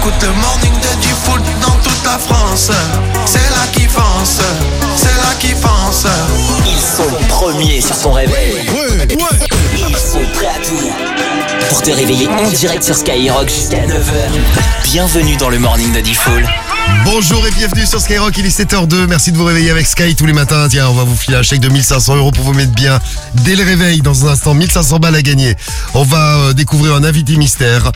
J'écoute le morning de Diffoul dans toute la France. C'est là qu'ils foncent, c'est là qu'ils foncent. Ils sont premiers sur ton réveil. Ils sont prêts à tout pour te réveiller en direct sur Skyrock jusqu'à 9h. Bienvenue dans le morning de Diffoul. Bonjour et bienvenue sur Skyrock, il est 7h02, merci de vous réveiller avec Sky tous les matins. Tiens, on va vous filer un chèque de 1500 € pour vous mettre bien dès le réveil. Dans un instant, 1500 balles à gagner. On va découvrir un invité mystère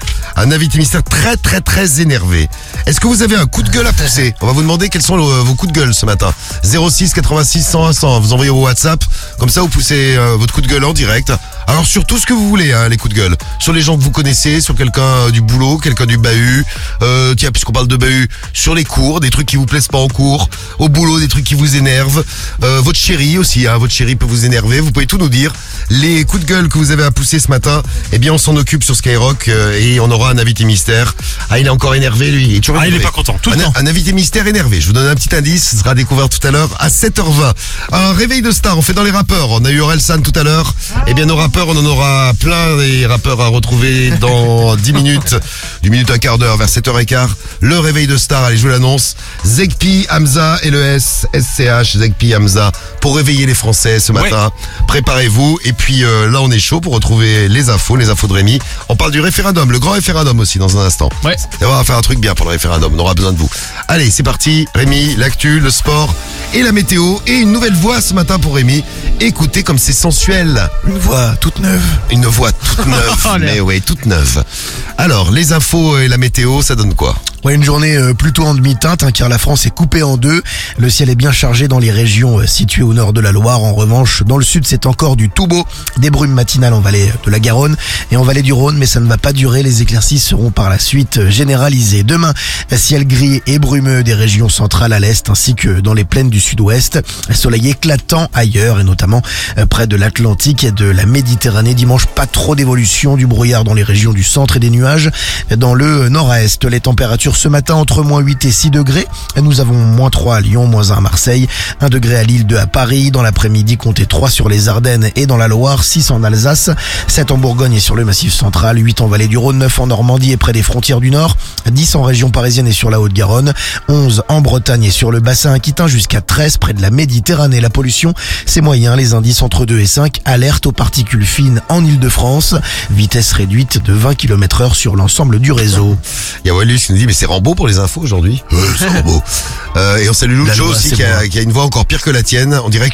très très très énervé. Est-ce que vous avez un coup de gueule à pousser? On va vous demander quels sont vos coups de gueule ce matin. 06 86 101 100, vous envoyez au WhatsApp, comme ça vous poussez votre coup de gueule en direct. Alors sur tout ce que vous voulez, les coups de gueule. Sur les gens que vous connaissez, sur quelqu'un du boulot, quelqu'un du bahut. Tiens, puisqu'on parle de bahut, sur les cours, des trucs qui vous plaisent pas en cours. Au boulot, des trucs qui vous énervent. Votre chérie aussi, votre chérie peut vous énerver. Vous pouvez tout nous dire. Les coups de gueule que vous avez à pousser ce matin, eh bien on s'en occupe sur Skyrock et on aura un invité mystère. Ah, il est encore énervé lui. Il est pas content, tout le temps. Un invité mystère énervé. Je vous donne un petit indice, ce sera découvert tout à l'heure à 7h20. Un réveil de star, on fait dans les rappeurs. On a eu Orelsan tout à l'heure. Eh bien nos rappeurs, on en aura plein des rappeurs à retrouver dans 10 minutes. Du minute à quart d'heure vers 7h15. Le réveil de star, allez je vous l'annonce. Zegpi, Hamza et le SCH, Zegpi, Hamza, pour réveiller les Français ce matin. Ouais. Préparez-vous. Et puis là on est chaud pour retrouver les infos de Rémi. On parle du référendum, le grand référendum aussi dans un instant. Ouais. Et on va faire un truc bien pour le référendum, on aura besoin de vous. Allez, c'est parti, Rémi, l'actu, le sport et la météo. Et une nouvelle voix ce matin pour Rémi. Écoutez comme c'est sensuel. Une voix toute neuve. Une voix toute neuve, mais oui, toute neuve. Alors, les infos et la météo, ça donne quoi? Ouais, une journée plutôt en demi-teinte, car la France est coupée en deux. Le ciel est bien chargé dans les régions situées au nord de la Loire. En revanche, dans le sud, c'est encore du tout beau. Des brumes matinales en vallée de la Garonne et en vallée du Rhône, mais ça ne va pas durer. Les éclaircies seront par la suite généralisées. Demain, ciel gris et brumeux des régions centrales à l'est, ainsi que dans les plaines du sud-ouest. Soleil éclatant ailleurs, et notamment près de l'Atlantique et de la Méditerranée. Dimanche, pas trop d'évolution, du brouillard dans les régions du centre et des nuages dans le nord-est. Les températures ce matin entre moins 8 et 6 degrés. Nous avons moins 3 à Lyon, moins 1 à Marseille, 1 degré à Lille, 2 à Paris. Dans l'après-midi, comptez 3 sur les Ardennes et dans la Loire, 6 en Alsace, 7 en Bourgogne et sur le Massif central, 8 en vallée du Rhône, 9 en Normandie et près des frontières du Nord, 10 en région parisienne et sur la Haute-Garonne, 11 en Bretagne et sur le bassin aquitain, jusqu'à 13 près de la Méditerranée. La pollution, c'est moyen, les indices entre 2 et 5, alerte aux particules fines en Ile-de-France, vitesse réduite de 20 km/h sur l'ensemble du réseau. Il y a Walus qui nous dit, mais c'est Rambo pour les infos aujourd'hui. C'est Rambo. Et on salue Lucho aussi qui a une voix encore pire que la tienne. On dirait que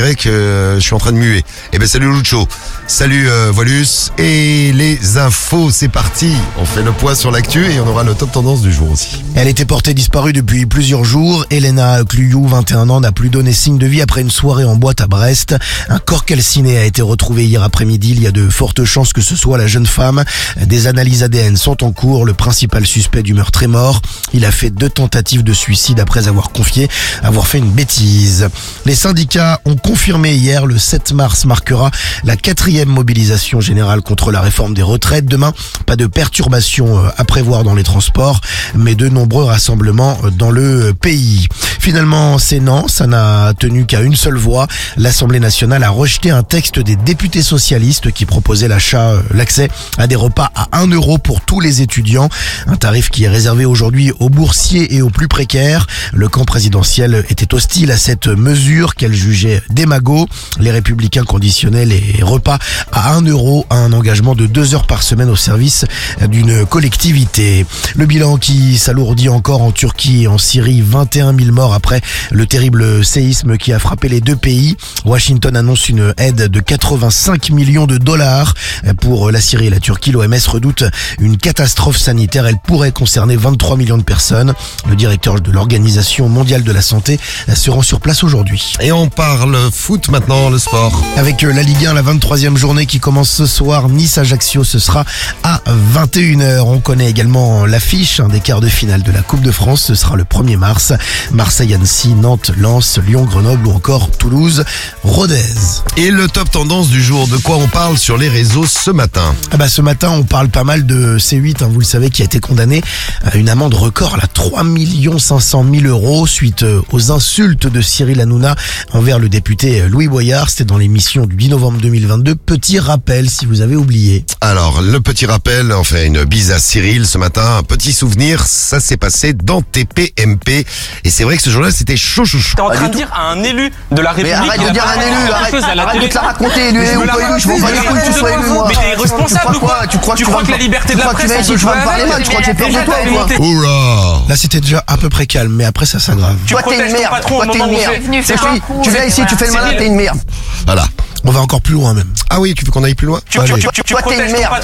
je suis en train de muer. Eh ben salut Lucho. Salut Walus. Et les infos, c'est parti. On fait le point sur l'actu et on aura le top tendance du jour aussi. Elle était portée disparue depuis plusieurs jours. Elena Cluyou, 21 ans, n'a plus donné signe de vie après une soirée en boîte à Brest. Un corps calciné a été retrouvé hier après-midi. Il y a de fortes chances que ce soit la jeune femme. Des analyses ADN sont en cours. Le principal suspect du meurtre est mort. Il a fait 2 tentatives de suicide après avoir confié avoir fait une bêtise. Les syndicats ont confirmé hier, le 7 mars marquera la 4e mobilisation générale contre la réforme des retraites. Demain, pas de perturbations à prévoir dans les transports, mais de nombreux rassemblements dans le pays. Finalement, c'est non, ça n'a tenu qu'à une seule voix. L'Assemblée nationale a rejeté un texte des députés socialistes qui proposait l'accès à des repas à 1 € pour tous les étudiants. Un tarif qui est réservé aujourd'hui aux boursiers et aux plus précaires. Le camp présidentiel était hostile à cette mesure qu'elle jugeait démago. Les Républicains conditionnaient les repas à 1 € à un engagement de 2 heures par semaine au service d'une collectivité. Le bilan qui s'alourdit encore en Turquie et en Syrie, 21 000 morts après le terrible séisme qui a frappé les deux pays. Washington annonce une aide de 85 millions de dollars pour la Syrie et la Turquie. L'OMS redoute une catastrophe sanitaire. Elle pourrait concerner 23 millions de personnes. Le directeur de l'Organisation mondiale de la santé se rend sur place aujourd'hui. Et on parle foot maintenant, le sport. Avec la Ligue 1, la 23e journée qui commence ce soir, Nice-Ajaccio, ce sera à 21h. On connaît également l'affiche des quarts de finale de la Coupe de France. Ce sera le 1er mars. Marseille Marseille, Annecy, Nantes, Lens, Lyon, Grenoble ou encore Toulouse, Rodez. Et le top tendance du jour, de quoi on parle sur les réseaux ce matin? Ce matin, on parle pas mal de C8, vous le savez, qui a été condamné à une amende record, là, 3 500 000 € suite aux insultes de Cyril Hanouna envers le député Louis Boyard. C'était dans l'émission du 10 novembre 2022. Petit rappel, si vous avez oublié. Alors, le petit rappel, on fait une bise à Cyril ce matin. Un petit souvenir, ça s'est passé dans TPMP. Et c'est vrai que ce jour-là, c'était chaud. T'es en train de dire à un élu de la République... Mais arrête de dire un élu, arrête de te la raconter, élu ou pas élu, je m'en bats les couilles que tu sois élu, moi. Mais t'es responsable ou quoi? Tu crois que la liberté de la presse... Tu vas me parler mal, tu crois que j'ai peur de toi ou quoi? Oula! Là, c'était déjà à peu près calme, mais après, ça s'aggrave. Toi, t'es une merde, tu viens ici, tu fais le malin, t'es une merde. Voilà. On va encore plus loin même. Ah oui, tu veux qu'on aille plus loin? Toi, t'es une merde,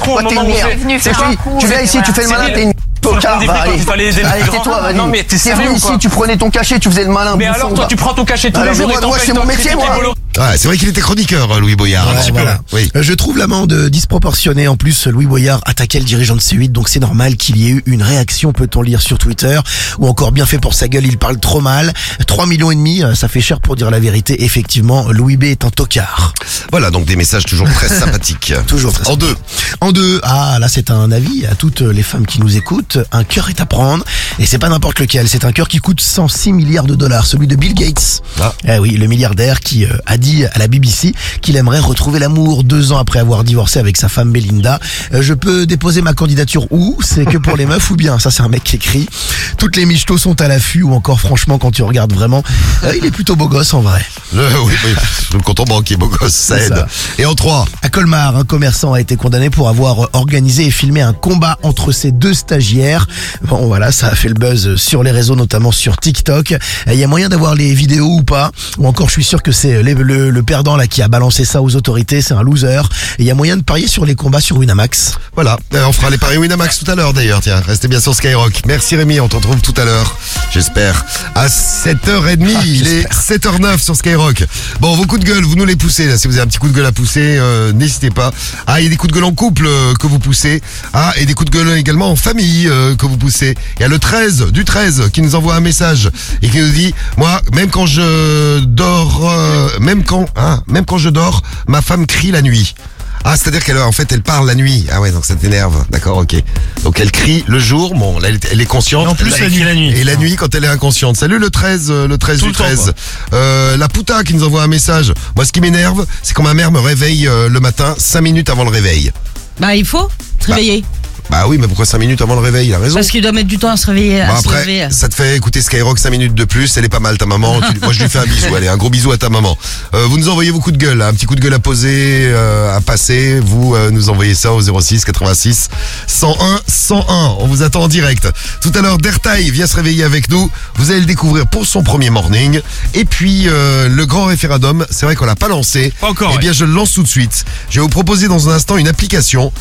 tu viens ici, tu fais le malin, t'es une tocard, va, allez, tais-toi, vas-y. Non mais t'es venu sérieux ici, quoi? tu prenais ton cachet, tu faisais le malin. Mais alors toi tu prends ton cachet tous les jours et moi c'est mon métier, moi. Ouais, c'est vrai qu'il était chroniqueur, Louis Boyard. Ouais, un petit voilà. peu. Oui. Je trouve l'amende disproportionnée. En plus, Louis Boyard attaquait le dirigeant de C8, donc c'est normal qu'il y ait eu une réaction, peut-on lire sur Twitter, ou encore bien fait pour sa gueule, il parle trop mal. 3,5 millions, ça fait cher pour dire la vérité. Effectivement, Louis B est un tocard. Voilà, donc des messages toujours très sympathiques. Toujours très En deux. Là c'est un avis à toutes les femmes qui nous écoutent. Un cœur est à prendre, et c'est pas n'importe lequel. C'est un cœur qui coûte 106 milliards de $, celui de Bill Gates. Ah. Eh oui, le milliardaire qui a dit à la BBC qu'il aimerait retrouver l'amour 2 ans après avoir divorcé avec sa femme Belinda. Je peux déposer ma candidature où? C'est que pour les meufs ou bien? Ça, c'est un mec qui écrit. Toutes les michtos sont à l'affût, ou encore franchement quand tu regardes vraiment, il est plutôt beau gosse en vrai. Oui, le compte en banque est beau gosse, ça C'est aide. ça. Et en 3. À Colmar, un commerçant a été condamné pour avoir organisé et filmé un combat entre ses 2 stagiaires. Bon voilà, ça a fait le buzz sur les réseaux, notamment sur TikTok. Il y a moyen d'avoir les vidéos ou pas? Ou encore, je suis sûr que c'est le perdant là qui a balancé ça aux autorités, c'est un loser. Et il y a moyen de parier sur les combats sur Winamax. Voilà, on fera les paris Winamax tout à l'heure d'ailleurs, tiens, restez bien sur Skyrock. Merci Rémi, on te retrouve tout à l'heure, j'espère, à 7h30, il est 7h09 sur Skyrock. Bon, vos coups de gueule, vous nous les poussez, là, si vous avez un petit coup de gueule à pousser, n'hésitez pas. Ah, il y a des coups de gueule en couple que vous poussez. Ah, et des coups de gueule également en famille que vous poussez. Il y a le 13 qui nous envoie un message et qui nous dit, moi, même quand je dors, même quand je dors, ma femme crie la nuit. Ah, c'est-à-dire elle parle la nuit. Ah ouais, donc ça t'énerve. D'accord, ok. Donc elle crie le jour, bon, là, elle est consciente. Et en plus, elle crie la nuit. Et la nuit quand elle est inconsciente. Salut le 13 Tout du le temps, 13. La Pouta qui nous envoie un message. Moi, ce qui m'énerve, c'est quand ma mère me réveille le matin 5 minutes avant le réveil. Il faut se réveiller. Bah oui, mais pourquoi 5 minutes avant le réveil? Il a raison. Parce qu'il doit mettre du temps à se réveiller. Bon, après, ça te fait écouter Skyrock 5 minutes de plus, elle est pas mal ta maman. Moi je lui fais un bisou, allez, un gros bisou à ta maman. Vous nous envoyez vos coups de gueule, là, un petit coup de gueule à poser, à passer. Vous nous envoyez ça au 06 86 101 101. On vous attend en direct. Tout à l'heure, Dertaï vient se réveiller avec nous. Vous allez le découvrir pour son premier morning. Et puis le grand référendum, c'est vrai qu'on l'a pas lancé. Pas encore. Eh bien, je le lance tout de suite. Je vais vous proposer dans un instant une application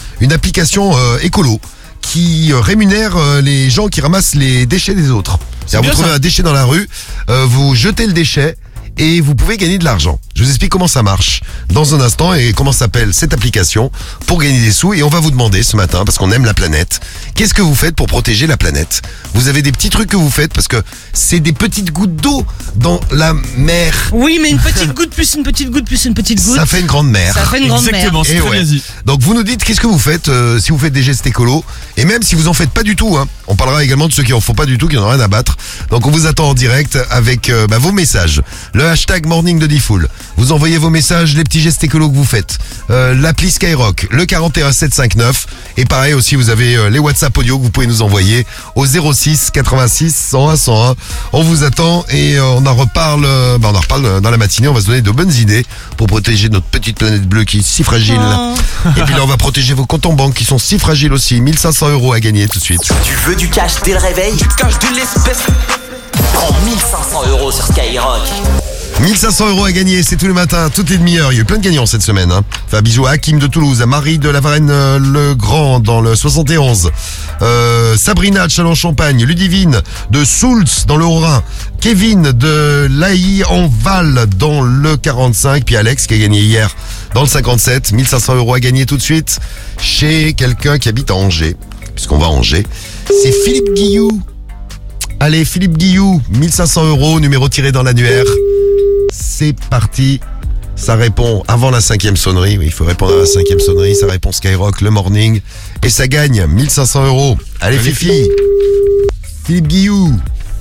écolo, qui rémunère les gens qui ramassent les déchets des autres. C'est-à-dire, vous trouvez un déchet dans la rue, vous jetez le déchet et vous pouvez gagner de l'argent. Je vous explique comment ça marche dans un instant et comment s'appelle cette application pour gagner des sous. Et on va vous demander ce matin, parce qu'on aime la planète, qu'est-ce que vous faites pour protéger la planète? Vous avez des petits trucs que vous faites parce que c'est des petites gouttes d'eau dans la mer. Oui, mais une petite goutte plus une petite goutte plus une petite goutte. Ça fait une grande mer. Ça fait une grande mer. Exactement, c'est Et très ouais. bien dit. Donc vous nous dites qu'est-ce que vous faites si vous faites des gestes écolos, et même si vous en faites pas du tout, hein. On parlera également de ceux qui en font pas du tout, qui n'en ont rien à battre. Donc on vous attend en direct avec vos messages. Le hashtag Morning de Diffoul. Vous envoyez vos messages, les petits gestes écolos que vous faites. L'appli Skyrock, le 41 759. Et pareil aussi, vous avez les WhatsApp audio que vous pouvez nous envoyer au 06 86 101 101. On vous attend et on en reparle dans la matinée. On va se donner de bonnes idées pour protéger notre petite planète bleue qui est si fragile. Oh. Et puis là, on va protéger vos comptes en banque qui sont si fragiles aussi. 1500 € à gagner tout de suite. Tu veux du cash dès le réveil? Cache de l'espèce. Prends 1500 € sur Skyrock. 1500 € à gagner, c'est tous les matins, toutes les demi-heures. Il y a eu plein de gagnants cette semaine. Enfin, un bisou à Hakim de Toulouse, à Marie de la Varenne-le-Grand dans le 71, Sabrina de Châlons-Champagne, Ludivine de Soultz dans le Haut-Rhin, Kevin de Laï-en-Val dans le 45, puis Alex qui a gagné hier dans le 57. 1500 € à gagner tout de suite chez quelqu'un qui habite à Angers, puisqu'on va à Angers. C'est Philippe Guilloux. Allez, Philippe Guilloux, 1500 €, numéro tiré dans l'annuaire. C'est parti. Ça répond avant la 5e sonnerie. Oui, il faut répondre à la 5e sonnerie. Ça répond Skyrock, le morning. Et ça gagne 1500 €. Allez, Fifi. Philippe Guilloux.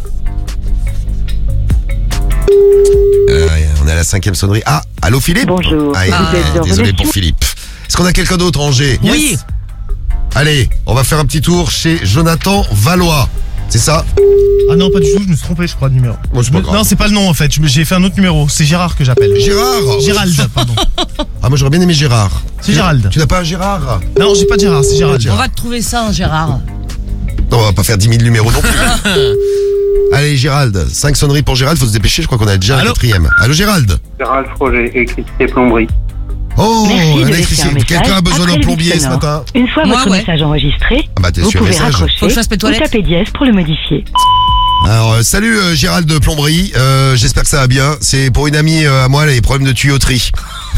On est à la 5e sonnerie. Ah, allô Philippe? Bonjour. Désolé pour Philippe. Est-ce qu'on a quelqu'un d'autre, Angers? Oui. Allez, on va faire un petit tour chez Jonathan Valois. C'est ça? Ah non, pas du tout, je me suis trompé, je crois, de numéro. Bon, c'est pas grave. Non, c'est pas le nom en fait, j'ai fait un autre numéro. C'est Gérard que j'appelle. Gérard? Gérald, pardon. Ah, moi j'aurais bien aimé Gérard. C'est Gérald. Tu n'as pas un Gérard? Non, j'ai pas de Gérard, c'est Gérald. On va te trouver ça, hein, Gérard. Non, on va pas faire 10 000 numéros non plus. Allez, Gérald. 5 sonneries pour Gérald, faut se dépêcher, je crois qu'on a déjà un 4e. Allô, Gérald? Gérald Froger, électricité plomberie. Oh, Merci de électricité. laisser un message Quelqu'un a besoin après d'un le plombier bip ce sonore. matin? Une fois Moi, votre ouais. message enregistré, Ah bah t'es vous sur pouvez message. raccrocher Faut que je fasse mes ou toilettes. taper dièse pour le modifier. Alors, salut Gérald de Plomberie, j'espère que ça va bien. C'est pour une amie à moi, elle a des problèmes de tuyauterie.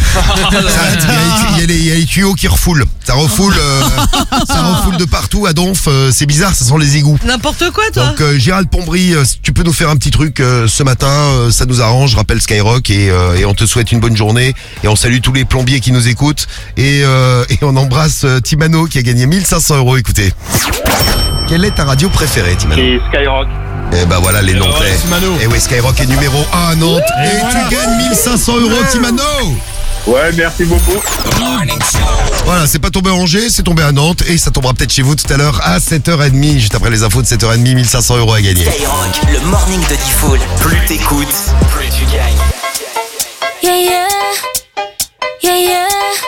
Il y a les tuyaux qui refoulent. Ça refoule de partout à Donf. C'est bizarre, ça sent les égouts. N'importe quoi, toi. Donc Gérald Plomberie, si tu peux nous faire un petit truc ce matin, ça nous arrange. Rappelle Skyrock et on te souhaite une bonne journée. Et on salue tous les plombiers qui nous écoutent. Et on embrasse Timano qui a gagné 1500 €. Écoutez. Quelle est ta radio préférée, Timano? Et Skyrock. Eh ben voilà les noms faits. Et oui, Skyrock est numéro 1 à Nantes. Et tu gagnes 1500 €, Timano. Ouais, merci beaucoup. Voilà, c'est pas tombé à Angers, c'est tombé à Nantes. Et ça tombera peut-être chez vous tout à l'heure à 7h30. Juste après les infos de 7h30, 1500 € à gagner. Skyrock, le morning de Diffoul. Plus t'écoutes, plus tu gagnes. Yeah, yeah. Yeah, yeah.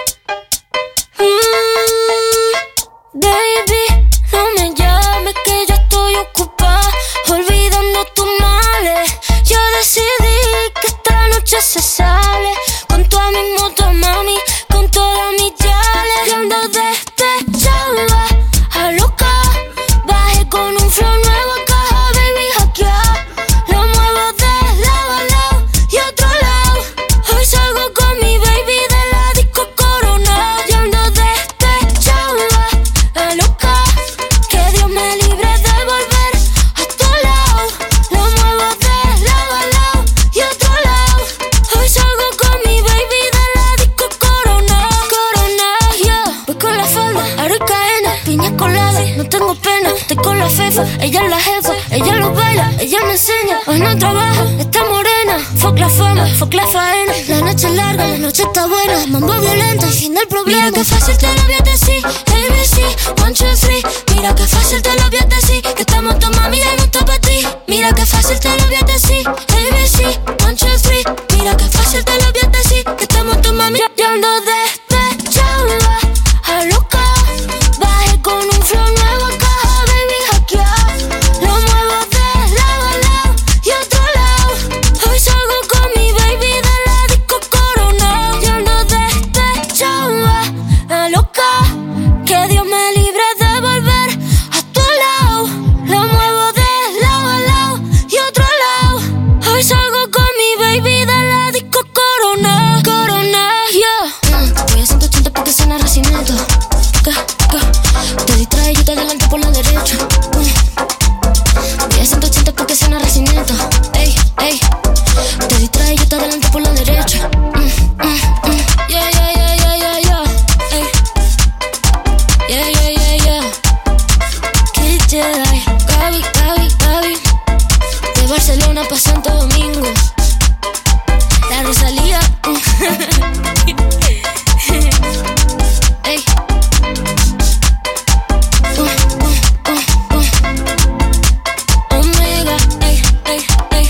Baby, no me llames que yo estoy ocupada, olvidando tus males. Yo decidí que esta noche se sale con toda mi moto, mami, con todas mis yales. Yo ando despechada, a loca, bajé con un flow nuevo a caja, baby, hackeado. Lo muevo de lado a lado y otro lado. Hoy salgo con mi baby de la disco Corona. Yo ando despechada, a loca, que Dios me libre de volver a tu lado. Lo muevo de lado a lado y otro lado. Hoy salgo con mi baby de la disco Corona. Corona, yeah. Voy con la falda, aro y cadena, piña colada, no tengo pena. Estoy con la fefa, ella es la jefa, ella lo baila, ella me enseña. Hoy no trabaja, está morena. Fuck la fama, fuck la faena. La noche es larga, la noche está buena. Mambo violento, el fin del problema. Mira que fácil te lo voy a decir, ABC, 1, 2, 3. Mira que fácil te lo voy a decir, que estamos todos mami, ya no está pa' ti. Mira que fácil te lo voy a decir, ABC, 1, 2, 3. Mira que fácil te lo voy a decir, que estamos todos mami, yo ando despechada, a loca, bajé con un flow nuevo a caja, baby, hackeado. Lo muevo de lado a lado y otro lado. Hoy salgo con mi baby de la disco Corona. Yo ando despechada, a loca, que Dios me libre de volver a tu lado. Lo muevo de lado a lado y otro lado. Hoy salgo con mi baby de la disco Corona. Corona, yeah. Voy a 180 porque suena racimiento. Te distrae, yo te adelanto por la derecha. Voy a 180 porque suena racimiento. Ey, ey. Te distrae, yo te adelanto por la derecha. Yeah, yeah, yeah, yeah, yeah, yeah. Ey. Yeah, yeah, yeah, yeah. Kid Jedi, Gaby, Gaby, Gaby. De Barcelona pa' Santo Domingo. La Rosalía. Ey. Omega, ey, ey, ey.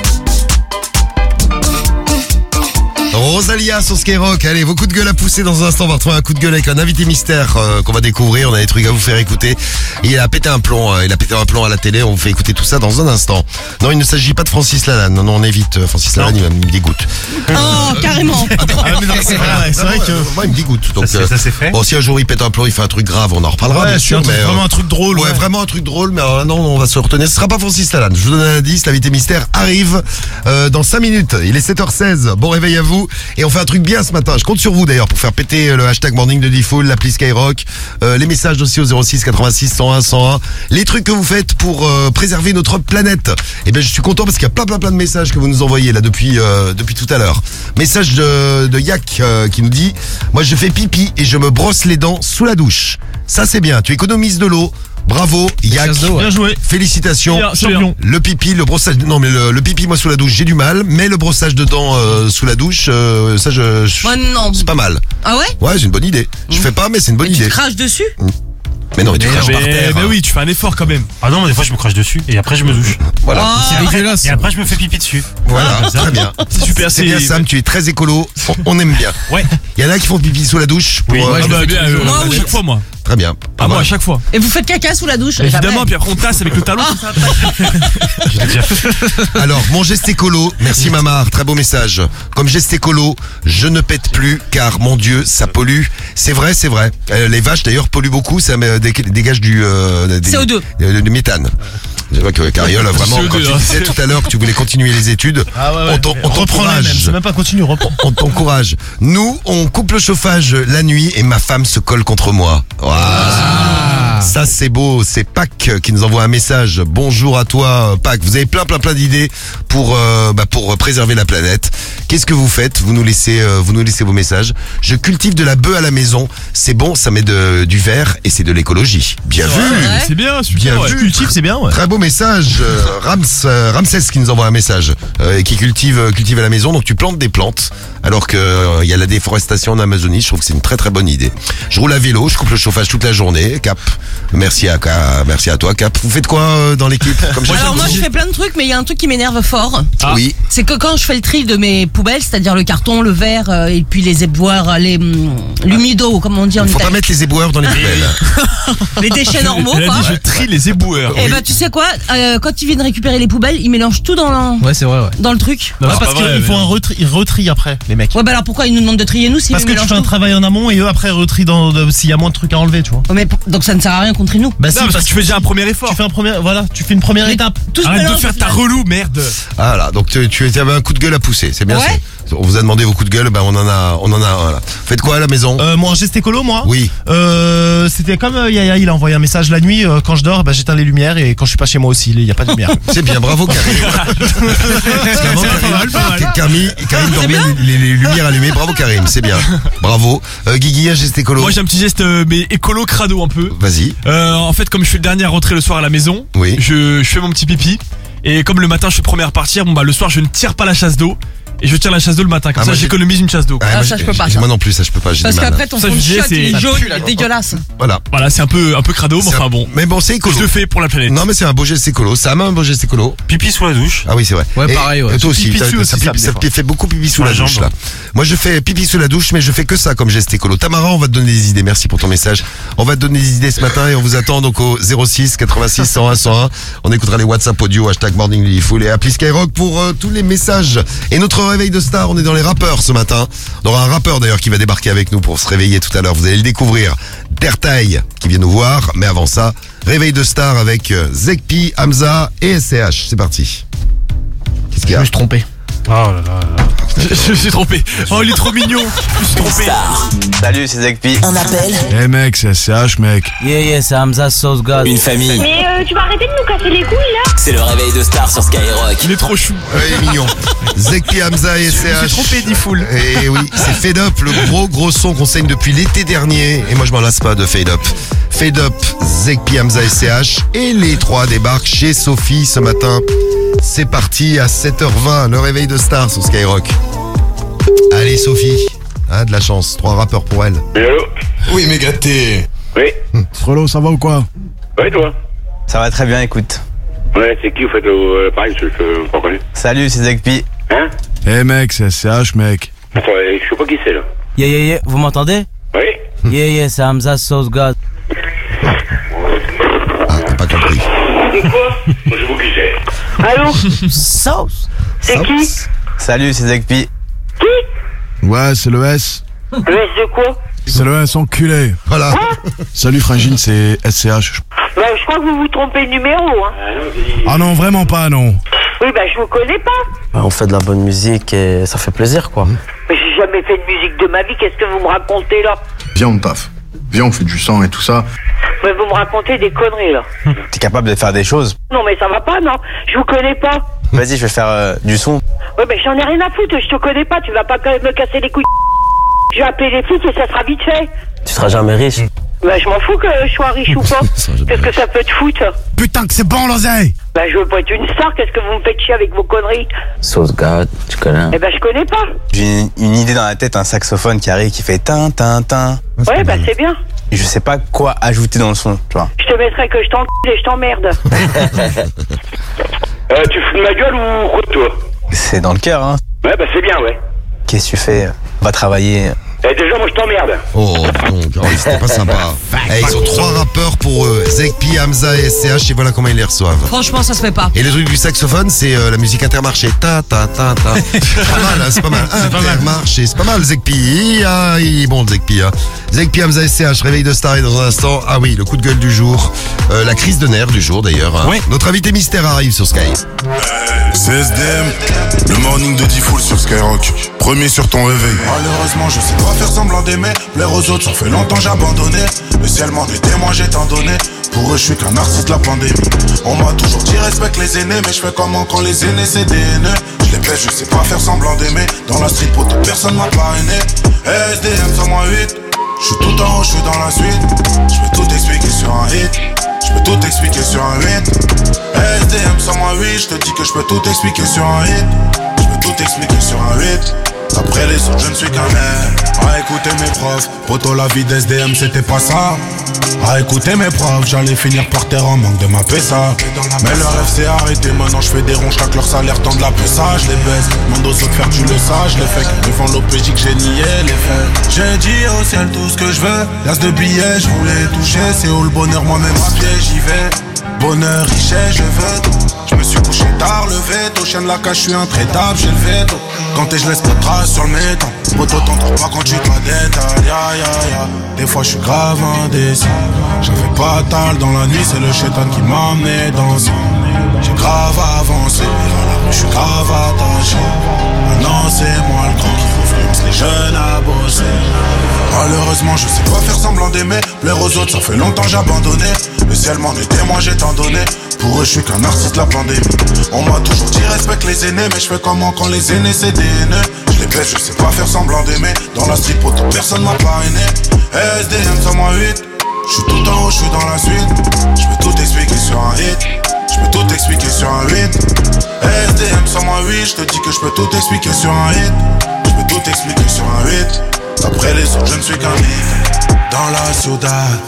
Rosalia sur Skyrock. Allez, vos coups de gueule à pousser dans un instant. On va retrouver un coup de gueule avec un invité mystère qu'on va découvrir. On a des trucs à vous faire écouter. Et il a pété un plomb. Il a pété un plomb à la télé. On vous fait écouter tout ça dans un instant. Non, il ne s'agit pas de Francis Lalanne. Non, on évite. Francis Lalanne, il me dégoûte. Oh, carrément. Ah, mais non, c'est vrai que. Moi, il me dégoûte. Donc, ça s'est fait. Bon, si un jour il pète un plomb, il fait un truc grave, on en reparlera, Ouais, bien sûr. c'est vraiment un truc drôle. Ouais, vraiment un truc drôle, mais alors, non, on va se retenir. Ce sera pas Francis Lalanne. Je vous donne un indice. L'invité mystère arrive dans 5 minutes. Il est 7h16. Bon réveil à vous. Et on fait un truc bien ce matin. Je compte sur vous d'ailleurs pour faire péter le hashtag Morning de Diffoul, l'appli Skyrock, les messages aussi au 06 86 101 101. Les trucs que vous faites pour préserver notre planète. Et ben je suis content parce qu'il y a plein de messages que vous nous envoyez là depuis tout à l'heure. Message de Yak qui nous dit: moi je fais pipi et je me brosse les dents sous la douche. Ça c'est bien, tu économises de l'eau. Bravo, Yak. Bien joué. Félicitations. Champion. Le pipi, le brossage. Non, mais le pipi, moi, sous la douche, j'ai du mal. Mais le brossage de dents sous la douche, ça, non. c'est pas mal. Ah ouais? Ouais, c'est une bonne idée. Je fais pas, mais c'est une bonne idée. Tu craches dessus? Mais non, mais tu craches par terre. Mais oui, tu fais un effort quand même. Ah non, mais des fois je me crache dessus et après je me douche. Voilà. C'est dégueulasse. Et après je me fais pipi dessus. Voilà, très bien. C'est super. C'est bien, Sam, tu es très écolo. On aime bien. Ouais. Il y en a qui font pipi sous la douche. Oui, Moi, Moi, à oui. chaque fois, moi. Très bien. Pas Moi, mal. à chaque fois. Et vous faites caca sous la douche? Évidemment, puis après on tasse avec le talon. Je l'ai déjà fait. Alors, mon geste écolo, merci Mamar, très beau message. Comme geste écolo, je ne pète plus car mon Dieu, ça pollue. C'est vrai, c'est vrai. Les vaches d'ailleurs polluent beaucoup, ça dégage du CO2. Du méthane. Je vois que Cariole, vraiment, CO2, quand tu disais tout à l'heure que tu voulais continuer les études, on t'encourage. C'est même pas continue, reprends. On t'encourage. Nous, on coupe le chauffage la nuit et ma femme se colle contre moi. Wow. Ça c'est beau, c'est Pac qui nous envoie un message. Bonjour à toi Pac, vous avez plein d'idées pour préserver la planète. Qu'est-ce que vous faites? Vous nous laissez vos messages. Je cultive de la bœuf à la maison, c'est bon, ça met du vert et c'est de l'écologie. Bien vu. Ouais. C'est bien, super. Bien Ouais. vu. Cultive, c'est bien, ouais. Très beau message. Ramsès qui nous envoie un message qui cultive à la maison. Donc tu plantes des plantes alors que il y a la déforestation en Amazonie. Je trouve que c'est une très bonne idée. Je roule à vélo, je coupe le chauffage toute la journée. Cap. Merci à toi Cap. Vous faites quoi dans l'équipe? Alors moi je fais plein de trucs, mais il y a un truc qui m'énerve fort. Oui. C'est que quand je fais le tri de mes poubelles, c'est-à-dire le carton, le verre et puis les éboueurs, l'humido, comme on dit en Faut pas Italie. mettre les éboueurs dans les poubelles. Les déchets normaux, Elle a quoi. dit je trie les éboueurs. Et bah tu sais quoi, quand ils viennent récupérer les poubelles, ils mélangent tout dans Ouais, c'est vrai, ouais. le truc. Non, Ouais, c'est parce pas vrai, qu'ils mais- font un retri après, les mecs. Ouais bah alors pourquoi ils nous demandent de trier nous si Parce ils que tu mélangent fais un tout? travail en amont et eux après retrient s'il y a moins de trucs à enlever, tu vois. Ouais, mais donc ça ne sert à rien qu'on trie nous. Bah Non, parce que tu fais déjà un premier effort. Tu fais une première étape. Tout se Arrête de mélange, faire au ta final. relou, merde. Ah là, donc tu avais un coup de gueule à pousser, c'est bien Ouais. ça. On vous a demandé vos coups de gueule, on en a un là. Faites quoi à la maison? Moi, un geste écolo, moi. Oui. C'était comme Yaya, il a envoyé un message la nuit, quand je dors, j'éteins les lumières et quand je suis pas chez moi aussi, il y a pas de lumière. C'est bien, bravo Karim. Parce qu'avant, Karim dormait les lumières allumées. Bravo Karim, c'est bien. Bravo. Guigui, un geste écolo. Moi j'ai un petit geste mais écolo crado un peu. Vas-y. En fait comme je suis le dernier à rentrer le soir à la maison, Oui. je fais mon petit pipi. Et comme le matin je suis le premier à partir, le soir je ne tire pas la chasse d'eau. Et je tire la chasse d'eau le matin, comme Ah, ça moi, j'économise une chasse d'eau. Ah, moi, ça, je peux pas, j'ai- ça. Moi non plus, ça je peux pas. J'ai Parce du mal. qu'après ton Ça, fond de je disais, shot il est ça jaune, pue, il est dégueulasse. Voilà. Voilà, c'est un peu crado, mais C'est enfin un- bon. Mais bon, c'est écolo. Je le fais pour la planète. Non, mais c'est un beau geste écolo. Sam, un beau geste écolo. Pipi sous la douche. Ah oui, c'est vrai. Ouais, Et- pareil, ouais. et toi aussi, Pipi ça dessus aussi, ça, des ça fois. fait beaucoup pipi sous Sur la la douche jambe. là. Moi, je fais pipi sous la douche, mais je fais que ça comme geste écolo. Tamara, on va te donner des idées. Merci pour ton message. On va te donner des idées ce matin et on vous attend donc au 06 86 101 101. On écoutera les WhatsApp audio #MorningDiffull et appli Skyrock pour tous les messages. Et notre réveil de star, on est dans les rappeurs ce matin. On aura un rappeur d'ailleurs qui va débarquer avec nous pour se réveiller tout à l'heure. Vous allez le découvrir. Tertaille qui vient nous voir. Mais avant ça, réveil de star avec Zekpi, Hamza et SCH. C'est parti. Qu'est-ce qu'il y a? Je me suis trompé. Oh là là là. Je me suis trompé. Oh il est trop mignon. Je me suis trompé. Star. Salut, c'est Zekpi. Un appel. Eh mec, c'est SCH mec. Yeah, c'est Hamza Sauce God. Une famille. Mais tu vas arrêter de nous casser les couilles là? C'est le réveil de Star sur Skyrock. Il est trop chou. Ouais, il est mignon. Zekpi, Hamza et SCH. Je me suis trompé, Diffoul. Et oui, c'est Fade Up, le gros son qu'on saigne depuis l'été dernier. Et moi, je m'en lasse pas de Fade Up. Fade Up, Zekpi, Hamza et SCH. Et les trois débarquent chez Sophie ce matin. C'est parti à 7h20, le réveil de Star sur Skyrock. Allez, Sophie. De la chance. 3 rappeurs pour elle. Hello. Oui mais gâté. Oui. Frelot, ça va ou quoi? Ouais, toi. Ça va très bien, écoute. Ouais, c'est qui, vous faites pareil, je ne pas connu. Salut, c'est Zekpi. Hein? Eh mec, c'est SCH mec. Attends, je sais pas qui c'est, là. Yeah, vous m'entendez? Oui? Yeah, c'est Hamza Sauce God. Ah, t'as pas compris. C'est quoi? Moi, je vous qui c'est. Allô? Sauce. C'est qui? Salut, c'est Zekpi. Ouais, c'est le S. Le S de quoi? C'est le S enculé. Voilà. Salut Frangine, c'est SCH. Bah je crois que vous vous trompez de numéro hein. Ah non, vraiment pas, non. Oui, bah je vous connais pas. On fait de la bonne musique et ça fait plaisir, quoi. Mais j'ai jamais fait de musique de ma vie, qu'est-ce que vous me racontez là? Viens, on taffe. Viens, on fait du sang et tout ça. Mais vous me racontez des conneries là. T'es capable de faire des choses? Non mais ça va pas, non. Je vous connais pas. Vas-y, je vais faire du son. Ouais, mais j'en ai rien à foutre, je te connais pas, tu vas pas me casser les couilles. Je vais appeler les flics et ça sera vite fait. Tu seras jamais riche. Bah je m'en fous que je sois riche ou pas. Qu'est-ce que ça peut te foutre? Putain que c'est bon l'oseille. Bah je veux pas être une star, qu'est-ce que vous me faites chier avec vos conneries? Sauvegarde, tu connais? Eh ben je connais pas. J'ai une idée dans la tête, un saxophone qui arrive, qui fait tin tin tin. Ouais bah c'est bien. Et je sais pas quoi ajouter dans le son, tu vois. Je te mettrai que je t'encule et je t'emmerde. Tu fous de ma gueule ou quoi, toi? C'est dans le cœur, hein. Ouais, bah c'est bien, ouais. Qu'est-ce que tu fais? Va travailler. Déjà, moi, je t'emmerde. Oh, non, c'était pas sympa. Ils ont 3 rappeurs pour eux. Zekpi, Hamza et SCH, et voilà comment ils les reçoivent. Franchement, ça se fait pas. Et le truc du saxophone, c'est la musique Intermarché. Ta, ta, ta, ta. C'est pas mal, hein, c'est pas mal. Intermarché, c'est pas mal, Zekpi. Bon, Zekpi, hein. Zekpi, Hamza et SCH, réveil de star et dans un instant. Ah oui, le coup de gueule du jour. La crise de nerfs du jour, d'ailleurs. Hein. Oui. Notre invité mystère arrive sur Sky. C'est SDM, le morning de D-Fool sur Skyrock. Premier sur ton réveil. Malheureusement, je sais pas faire semblant d'aimer. Plaire aux autres, ça fait longtemps j'ai abandonné. Le ciel m'en est témoin, j'ai tant donné. Pour eux, je suis qu'un artiste de la pandémie. On m'a toujours dit respecte les aînés, mais je fais comment quand les aînés c'est des haineux. Je les pèse, je sais pas faire semblant d'aimer. Dans la street, pote, personne m'a parrainé. SDM, sans moi 8. Je suis tout en haut, je suis dans la suite. Je peux tout expliquer sur un hit. Je peux tout expliquer sur un 8. SDM sans moi 8. Je te dis que je peux tout expliquer sur un hit. Je peux tout expliquer sur un 8. Après les autres je ne suis qu'un air. À écouter mes profs. Poto la vie d'SDM c'était pas ça. À écouter mes profs. J'allais finir par terre en manque de ma PSA. Mais leur rêve s'est arrêté. Maintenant je fais des ronds. Chaque leur salaire tend de la PSA. Je les baisse. Demande aux autres faire tu le sais. Je les fais. Devant l'OPJ que j'ai nié les faits. J'ai dit au ciel tout ce que je veux. L'as de billets je voulais toucher. C'est où le bonheur moi-même à pied j'y vais. Bonheur, richesse, je veux tout. Je me suis couché tard, levé tôt. Chien de la cage, je suis intraitable, j'ai le veto. Quand je laisse pas de traces sur le métal. Poto t'entends pas quand tu dois détail. Des fois je suis grave indécis. J'avais pas tal dans la nuit, c'est le chétan qui m'a amené dans ça. J'ai grave avancé, à la rue je suis grave attaché. Maintenant c'est moi le grand qui influence les jeunes à bosser. Malheureusement je sais pas faire semblant d'aimer. Plaire aux autres ça fait longtemps j'ai abandonné. Le ciel m'en est témoin j'ai tant donné. Pour eux je suis qu'un artiste de la pandémie. On m'a toujours dit respecte les aînés. Mais je fais comment quand les aînés c'est des haineux. Je les baisse je sais pas faire semblant d'aimer. Dans la street poto personne m'a parrainé. SDM sans moi 8. Je suis tout en haut, je suis dans la suite. Je peux tout expliquer sur un hit. Je peux tout expliquer sur un 8. SDM sans moi 8. Je te dis que je peux tout expliquer sur un hit. Je peux tout expliquer sur un 8. Après les autres je ne suis qu'un mythe. Dans la ciudad.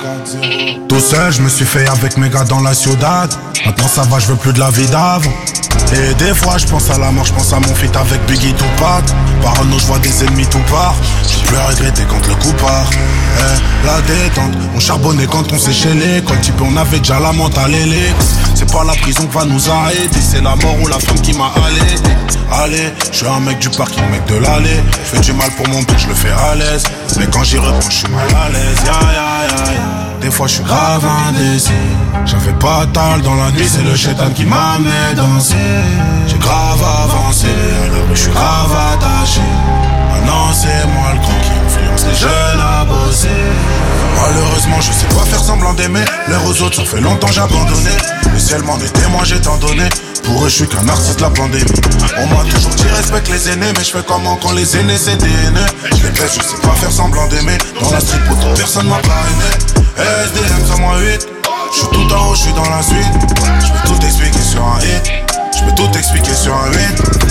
Tout seul je me suis fait avec mes gars dans la ciudad. Maintenant ça va, je veux plus de la vie d'avant. Et des fois je pense à la mort, je pense à mon feat avec Biggie Tupac. Parano je vois des ennemis tout part. J'ai plus à regretter quand le coup part. La détente, on charbonnait quand on s'est chez l'école. Type on avait déjà la mentale ailée. C'est pas la prison qui va nous arrêter. C'est la mort ou la femme qui m'a allé. Allez, je suis un mec du parking, mec de l'allée. Je fais du mal pour mon père, je le fais à l'aise. Mais quand j'y reprends je suis mal à l'aise. Des fois je suis grave indécis. J'avais pas tal dans la nuit, c'est le chétan qui m'a amené danser. J'ai grave avancé, à la rue je suis grave attaché. Maintenant c'est moi le grand qui influence les jeunes à bosser. Malheureusement je sais pas faire semblant d'aimer. L'air aux autres ça fait longtemps j'ai abandonné. Le ciel m'en est témoin j'ai tant donné. Pour eux je suis qu'un artiste de la pandémie. On m'a toujours dit respecte les aînés. Mais je fais comment quand les aînés c'est des haineux. Je les baisse, je sais pas faire semblant d'aimer. Dans la street poto personne m'a parrainé. SDM sans moi 8. Je suis tout en haut, je suis dans la suite. Je peux tout expliquer sur un hit. Je peux tout expliquer sur un 8.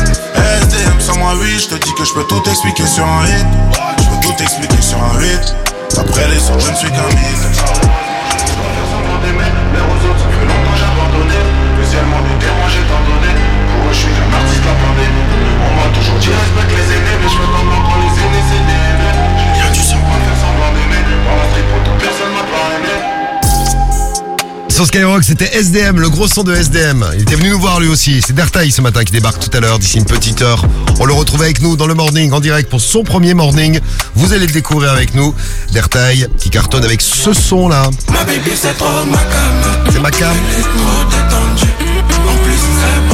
SDM sans moi 8. Je te dis que je peux tout expliquer sur un hit. Je peux tout expliquer sur un 8. Après les autres je ne suis qu'un mythe. Je suis qu'un artiste de la pandémie. On m'a toujours dit respecte les aînés. Mais je fais comment quand les aînés c'est des haineux. J'ai rien du sang pas faire semblant d'aimer. Dans la street poto personne m'a parrainé. Sur Skyrock, c'était SDM, le gros son de SDM. Il était venu nous voir lui aussi. C'est Dertail ce matin qui débarque tout à l'heure, d'ici une petite heure. On le retrouve avec nous dans le morning, en direct pour son premier morning. Vous allez le découvrir avec nous. Dertail qui cartonne avec ce son là. Ma baby c'est trop ma cam. C'est ma cam. Elle est trop détendue. En plus elle pense comme moi.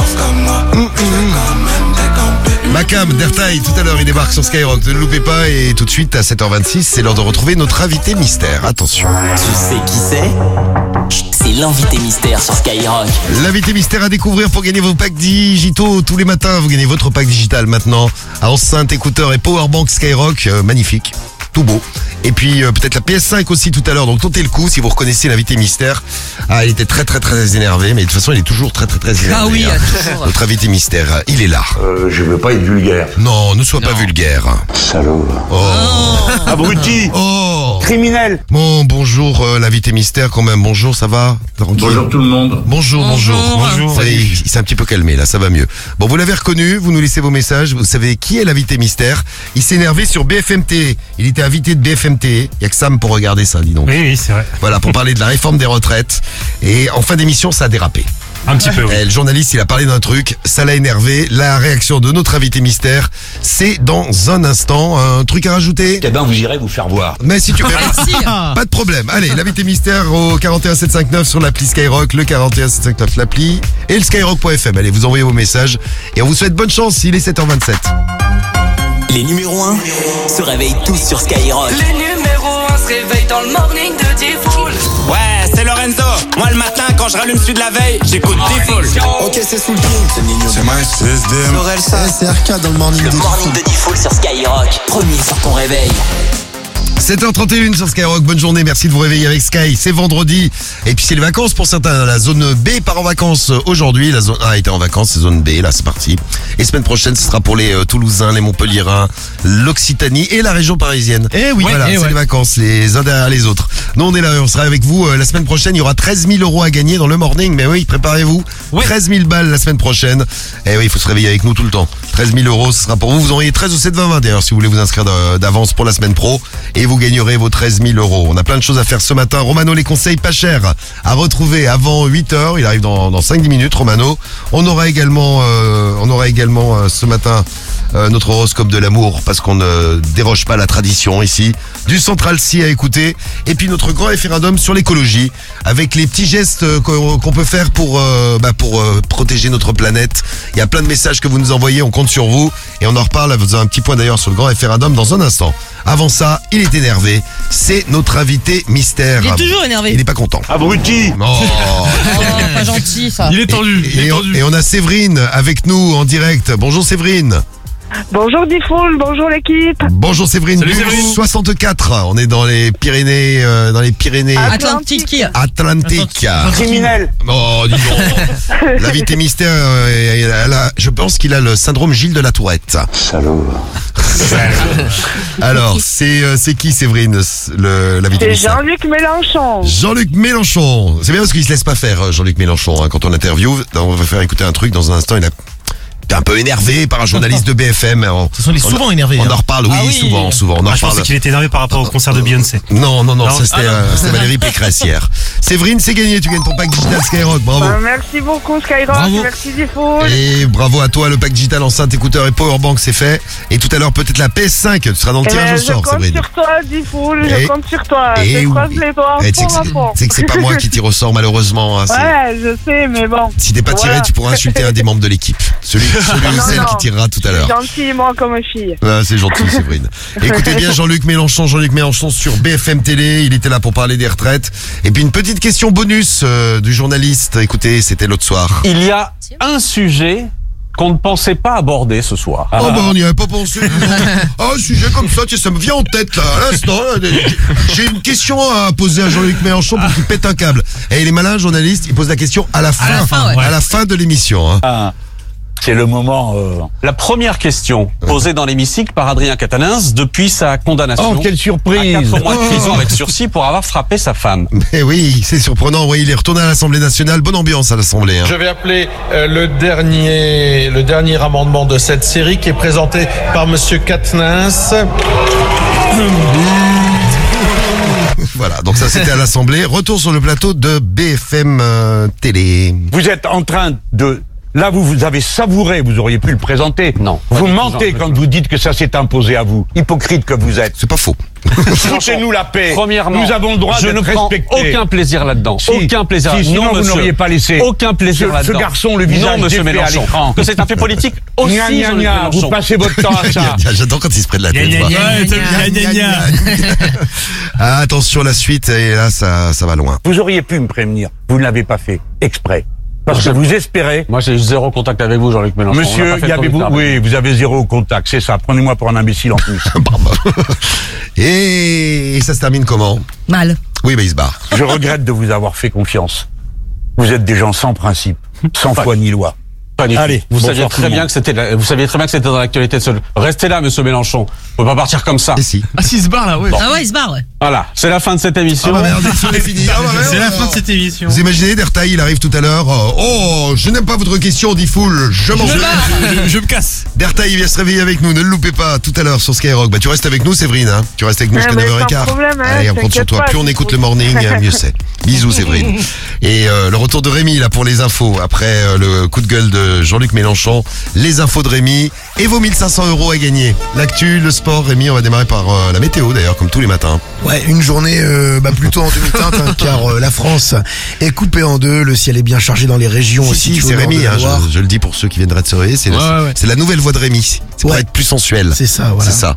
Macam, Dertaille, tout à l'heure, il débarque sur Skyrock. Ne le loupez pas. Et tout de suite, à 7h26, c'est l'heure de retrouver notre invité mystère. Attention. Tu sais qui c'est? C'est l'invité mystère sur Skyrock. L'invité mystère à découvrir pour gagner vos packs digitaux tous les matins. Vous gagnez votre pack digital maintenant. Enceinte, écouteurs et powerbank Skyrock. Magnifique. Tout beau. Et puis peut-être la PS5 aussi tout à l'heure. Donc tentez le coup si vous reconnaissez l'invité mystère. Ah, il était très énervé, mais de toute façon il est toujours très énervé. Ah oui, toujours. Notre invité mystère, il est là. Je veux pas être vulgaire. Non, ne sois pas vulgaire. Salaud. Oh. Abruti. Oh. Criminel. Bon, bonjour l'invité mystère quand même. Bonjour, ça va? Tranquille. Bonjour tout le monde. Bonjour. Ça y est, il s'est un petit peu calmé là, ça va mieux. Bon, vous l'avez reconnu, vous nous laissez vos messages. Vous savez qui est l'invité mystère? Il s'est énervé sur BFM-TV. Il était invité de BFM-TV. Il y a que Sam pour regarder ça, dis donc. Oui, c'est vrai. Voilà, pour parler de la réforme des retraites. Et en fin d'émission, ça a dérapé. Un petit peu, oui. Le journaliste, il a parlé d'un truc, ça l'a énervé. La réaction de notre invité mystère, c'est dans un instant. Un truc à rajouter? Eh ben, vous irez vous faire voir. Mais si tu veux. Pas de problème. Allez, l'invité mystère au 41759 sur l'appli Skyrock, le 41759 l'appli et le skyrock.fm. Allez, vous envoyez vos messages et on vous souhaite bonne chance. Il est 7h27. Les numéros 1 se réveillent tous sur Skyrock. Les numéros 1 se réveillent dans le morning de Diffoul. Ouais, c'est Lorenzo. Moi le matin quand je rallume celui de la veille, j'écoute Diffoul. Ok, c'est Soul King. C'est my SDM. Lorelsa, c'est RK dans le morning. Le morning de Diffoul sur Skyrock. Premier sur ton réveil. 7h31 sur Skyrock, bonne journée, merci de vous réveiller avec Sky, c'est vendredi, et puis c'est les vacances pour certains, la zone B part en vacances aujourd'hui, la zone A était en vacances, c'est zone B, là c'est parti, et semaine prochaine ce sera pour les Toulousains, les Montpelliérains, l'Occitanie et la région parisienne. Eh oui, voilà, c'est les vacances, les uns derrière les autres. Nous on est là, on sera avec vous, la semaine prochaine il y aura 13 000 € à gagner dans le morning, mais oui, préparez-vous, 13 000 balles la semaine prochaine, et oui, il faut se réveiller avec nous tout le temps, 13 000 €, ce sera pour vous, vous envoyez 13 au 7 20 20 d'ailleurs si vous voulez vous inscrire d'avance pour la semaine pro, et vous gagnerez vos 13 000 €. On a plein de choses à faire ce matin. Romano, les conseils pas chers à retrouver avant 8h. Il arrive dans 5-10 minutes, Romano. On aura également ce matin notre horoscope de l'amour parce qu'on ne déroge pas à la tradition ici. Du Central C à écouter. Et puis notre grand référendum sur l'écologie avec les petits gestes qu'on peut faire pour protéger notre planète. Il y a plein de messages que vous nous envoyez. On compte sur vous. Et on en reparle. Vous avez un petit point d'ailleurs sur le grand référendum dans un instant. Avant ça, il est énervé. C'est notre invité mystère. Il est toujours énervé. Il est pas content. Abruti. Oh, pas gentil ça. Il est tendu. Et on a Séverine avec nous en direct. Bonjour Séverine. Bonjour Diffoul, bonjour l'équipe. Bonjour Séverine. Salut Séverine. 64. On est dans les Pyrénées, Atlantique. Criminel. Oh, dis donc. L'invité mystère, je pense qu'il a le syndrome Gilles de la Tourette. Salaud. Alors, c'est qui Séverine, l'invité C'est mystère? Jean-Luc Mélenchon. Jean-Luc Mélenchon. C'est bien parce qu'il se laisse pas faire, Jean-Luc Mélenchon, hein, quand on l'interviewe. On va faire écouter un truc dans un instant. Il a un peu énervé par un journaliste de BFM. Il est souvent énervé. On en reparle, oui, souvent. On en Je pensais qu'il était énervé par rapport au concert de Beyoncé. Non, ça c'était Valérie Pécresse hier. Séverine, c'est gagné, tu gagnes ton pack digital Skyrock, bravo. Merci beaucoup Skyrock, Bravo. merci Diffoul. Et bravo à toi, le pack digital enceinte, écouteur et powerbank, c'est fait. Et tout à l'heure, peut-être la PS5, tu seras dans le tirage au sort, Séverine. Je compte sur toi, Diffoul, je compte sur toi. Et Je croise les doigts à fond. C'est que c'est pas moi qui tire au sort, malheureusement. Hein, ouais, je sais, mais bon. Si t'es pas tiré, tu pourras insulter un des membres de l'équipe. Celui ou celle qui tirera tout à l'heure. Gentil, moi comme fille. Ah, c'est gentil, Séverine. Écoutez bien Jean-Luc Mélenchon sur BFM Télé. Il était là pour parler des retraites. Et puis une petite question bonus du journaliste. Écoutez, c'était l'autre soir. Il y a un sujet qu'on ne pensait pas aborder ce soir. On n'y avait pas pensé. Un sujet comme ça, ça me vient en tête là, à l'instant. J'ai une question à poser à Jean-Luc Mélenchon pour qu'il pète un câble. Et il est malin, journaliste, il pose la question à la fin, à la fin de l'émission. Hein. C'est le moment. La première question posée dans l'hémicycle par Adrien Quatennens depuis sa condamnation. Oh, quelle surprise! À 4 mois de prison avec sursis pour avoir frappé sa femme. Mais oui, c'est surprenant. Oui, il est retourné à l'Assemblée nationale. Bonne ambiance à l'Assemblée. Hein. Je vais appeler le dernier amendement de cette série qui est présenté par Monsieur Quatennens. Voilà, donc ça c'était à l'Assemblée. Retour sur le plateau de BFM Télé. Vous êtes en train de Là, vous avez savouré, vous auriez pu le présenter. Non. Vous mentez quand vous dites que ça s'est imposé à vous. Hypocrite que vous êtes. C'est pas faux. Chantez-nous la paix. Premièrement, nous avons le droit je d'être ne prends respectés. aucun plaisir là-dedans. Si. Aucun plaisir. Si, sinon non, vous monsieur. n'auriez pas laissé Aucun plaisir là-dedans. ce garçon le visage non, monsieur défait à Mélenchon. l'écran. Que c'est un fait politique aussi, Gna, gna, Jean-Luc gna, Mélenchon. vous passez votre temps à ça. J'adore quand il se prête la tête. moi. Ah, attention, la suite, et là, ça va loin. Vous auriez pu me prévenir. Vous ne l'avez pas fait exprès. Parce que vous espérez. Moi, j'ai zéro contact avec vous, Jean-Luc Mélenchon. Monsieur, y avez-vous, oui, vous avez zéro contact, c'est ça. Prenez-moi pour un imbécile en plus. Et ça se termine comment? Mal. Oui, il se barre. Je regrette de vous avoir fait confiance. Vous êtes des gens sans principe, sans foi ni loi. Pas du tout. Allez, vous saviez bonsoir tout très le bien monde. que c'était, vous saviez très bien que c'était dans l'actualité de Restez là, monsieur Mélenchon. Faut pas partir comme ça. Et si. Ah si, il se barre là, ouais. Bon. Ah ouais, il se barre, ouais. Voilà, c'est la fin de cette émission. Ah bah merde, c'est fini. Ah bah merde. C'est la fin de cette émission. Vous imaginez, Dertaï, il arrive tout à l'heure. Oh, je n'aime pas votre question, dit Foul. Je m'en vais. Je me casse. Dertaï, il vient se réveiller avec nous. Ne le loupez pas tout à l'heure sur Skyrock. Bah, tu restes avec nous, Séverine. Hein. Tu restes avec nous jusqu'à 9h15. Allez, on compte sur toi. Plus on écoute le morning, mieux c'est. Bisous, Séverine. Et le retour de Rémi, là, pour les infos. Après le coup de gueule de Jean-Luc Mélenchon. Les infos de Rémi. Et vos 1500 € à gagner. L'actu, le sport, Rémi, on va démarrer par la météo, d'ailleurs, comme tous les matins. Ouais, une journée plutôt en demi-teinte, hein, car la France est coupée en deux. Le ciel est bien chargé dans les régions aussi. Si, c'est Rémi, hein, je le dis pour ceux qui viendraient de se réveiller. C'est la nouvelle voix de Rémi. C'est pour être plus sensuel. C'est ça, voilà. C'est ça.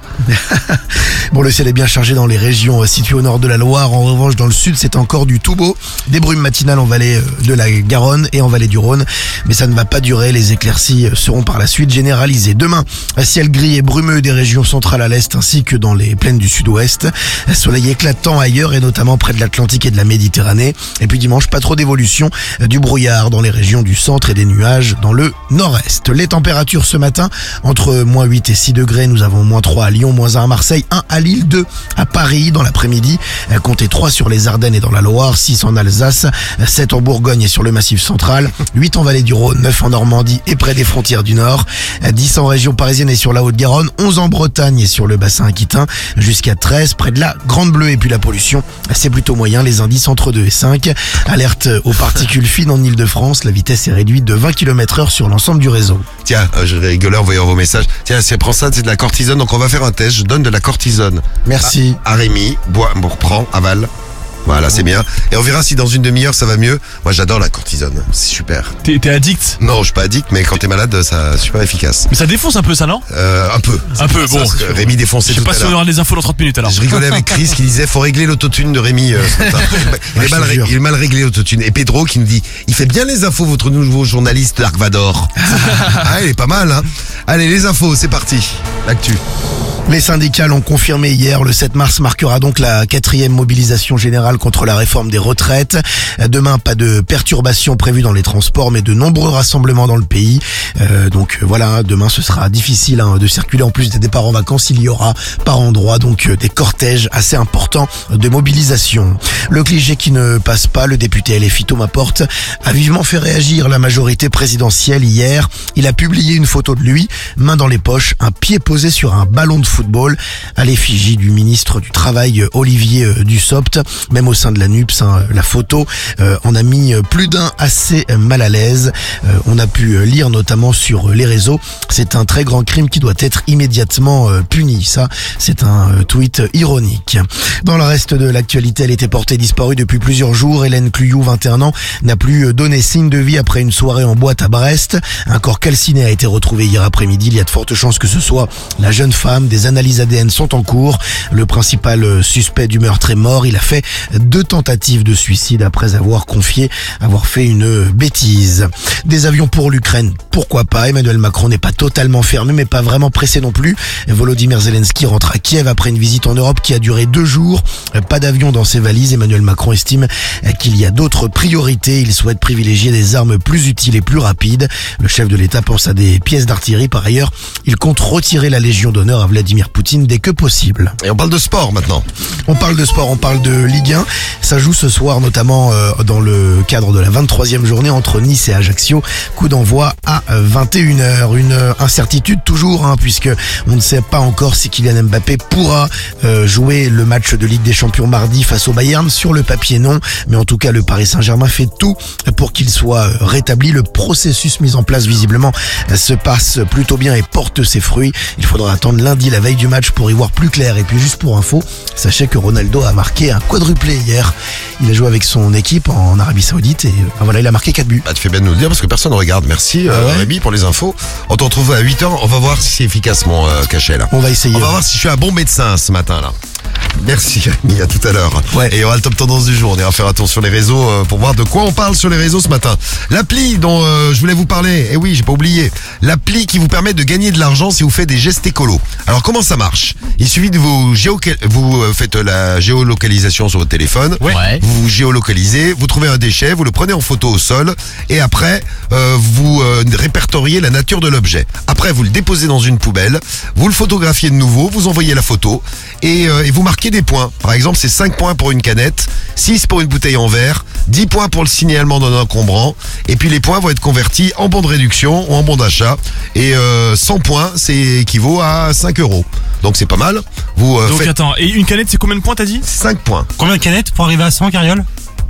Bon, le ciel est bien chargé dans les régions situées au nord de la Loire. En revanche, dans le sud, c'est encore du tout beau. Des brumes matinales en vallée de la Garonne et en vallée du Rhône. Mais ça ne va pas durer. Les éclaircies seront par la suite généralisées. Demain, ciel gris et brumeux des régions centrales à l'est ainsi que dans les plaines du sud-ouest. Soleil éclatant ailleurs et notamment près de l'Atlantique et de la Méditerranée. Et puis dimanche, pas trop d'évolution, du brouillard dans les régions du centre et des nuages dans le nord-est. Les températures ce matin, entre moins 8 et 6 degrés, nous avons moins 3 à Lyon, moins 1 à Marseille, 1 à Lille, 2 à Paris dans l'après-midi, comptez 3 sur les Ardennes et dans la Loire, 6 en Alsace, 7 en Bourgogne et sur le Massif central, 8 en vallée du Rhône, 9 en Normandie et près des frontières du Nord, 10 en région parisienne et sur la Haute-Garonne, 11 en Bretagne et sur le bassin aquitain, jusqu'à 13 près de la Grande Bleue. Et puis la pollution, c'est plutôt moyen, les indices entre 2 et 5. Alerte aux particules fines en Ile-de-France, la vitesse est réduite de 20 km/h sur l'ensemble du réseau. Tiens, je rigolais en voyant vos messages. Tiens, prends ça, c'est de la cortisone, donc on va faire un test. Je donne de la cortisone. Merci. À Rémi, prends, avale. Voilà, c'est bien. Et on verra si dans une demi-heure ça va mieux. Moi, j'adore la cortisone. C'est super. T'es addict? Non, je suis pas addict, mais quand t'es malade, c'est super efficace. Mais ça défonce un peu ça, non? Un peu. Un peu, bon. Rémi défonçait Je sais tout pas à si on l'heure. aura les infos dans 30 minutes alors. Je rigolais avec Chris qui disait faut régler l'autotune de Rémi ce matin. Il est mal réglé l'autotune. Et Pedro qui nous dit il fait bien les infos votre nouveau journaliste Dark Vador. Ah, il est pas mal, hein. Allez, les infos, c'est parti. L'actu. Les syndicats l'ont confirmé hier, le 7 mars marquera donc la 4e mobilisation générale contre la réforme des retraites. Demain, pas de perturbations prévues dans les transports, mais de nombreux rassemblements dans le pays. Donc voilà, demain ce sera difficile de circuler. En plus des départs en vacances, il y aura par endroits donc des cortèges assez importants de mobilisation. Le cliché qui ne passe pas, le député LFI Thomas Porte a vivement fait réagir la majorité présidentielle hier. Il a publié une photo de lui, main dans les poches, un pied posé sur un ballon de football à l'effigie du ministre du Travail Olivier Dussopt. Même au sein de la NUPS, la photo en a mis plus d'un assez mal à l'aise. On a pu lire notamment sur les réseaux, c'est un très grand crime qui doit être immédiatement puni. Ça, c'est un tweet ironique. Dans le reste de l'actualité, elle était portée disparue depuis plusieurs jours. Hélène Cluyou, 21 ans, n'a plus donné signe de vie après une soirée en boîte à Brest. Un corps calciné a été retrouvé hier après-midi. Il y a de fortes chances que ce soit la jeune femme. Des analyses ADN sont en cours. Le principal suspect du meurtre est mort. Il a fait 2 tentatives de suicide après avoir confié avoir fait une bêtise. Des avions pour l'Ukraine, pourquoi pas? Emmanuel Macron n'est pas totalement fermé, mais pas vraiment pressé non plus. Volodymyr Zelensky rentre à Kiev après une visite en Europe qui a duré 2 jours. Pas d'avion dans ses valises. Emmanuel Macron estime qu'il y a d'autres priorités. Il souhaite privilégier des armes plus utiles et plus rapides. Le chef de l'État pense à des pièces d'artillerie par ailleurs, il compte retirer la Légion d'honneur à Vladimir Poutine dès que possible. Et on parle de sport maintenant. On parle de sport, on parle de Ligue 1. Ça joue ce soir notamment dans le cadre de la 23e journée entre Nice et Ajaccio. Coup d'envoi à 21h. Une incertitude toujours, puisque on ne sait pas encore si Kylian Mbappé pourra jouer le match de Ligue des Champions mardi face au Bayern. Sur le papier, non. Mais en tout cas, le Paris Saint-Germain fait tout pour qu'il soit rétabli. Le processus mis en place visiblement se passe plutôt bien et porte ses fruits. Il faudra attendre lundi, la veille du match, pour y voir plus clair. Et puis juste pour info, sachez que Ronaldo a marqué un quadruplé hier. Il a joué avec son équipe en Arabie Saoudite et voilà, il a marqué 4 buts. Tu fais bien de nous le dire parce que personne ne regarde. Merci Rémi pour les infos. On te retrouve à 8h. On va voir si c'est efficace mon cachet là. On va essayer. On va voir si je suis un bon médecin ce matin là. Merci Rémi, à tout à l'heure. Ouais. Et il y aura le top tendance du jour. On ira faire attention sur les réseaux pour voir de quoi on parle sur les réseaux ce matin. L'appli dont je voulais vous parler, et oui, j'ai pas oublié, l'appli qui vous permet de gagner de l'argent si vous faites des gestes écolos. Alors comment ça marche? Il suffit de vous faites la géolocalisation sur votre téléphone, vous vous géolocalisez, vous trouvez un déchet, vous le prenez en photo au sol et après vous répertoriez la nature de l'objet. Après vous le déposez dans une poubelle, vous le photographiez de nouveau, vous envoyez la photo et vous marquez des points. Par exemple, c'est 5 points pour une canette, 6 pour une bouteille en verre, 10 points pour le signalement d'un encombrant, et puis les points vont être convertis en bon de réduction ou en bon d'achat. Et 100 points, c'est équivaut à 5 €. Donc c'est pas mal. Donc attends, et une canette, c'est combien de points t'as dit? 5 points. Combien de canettes pour arriver à 100, Cariole?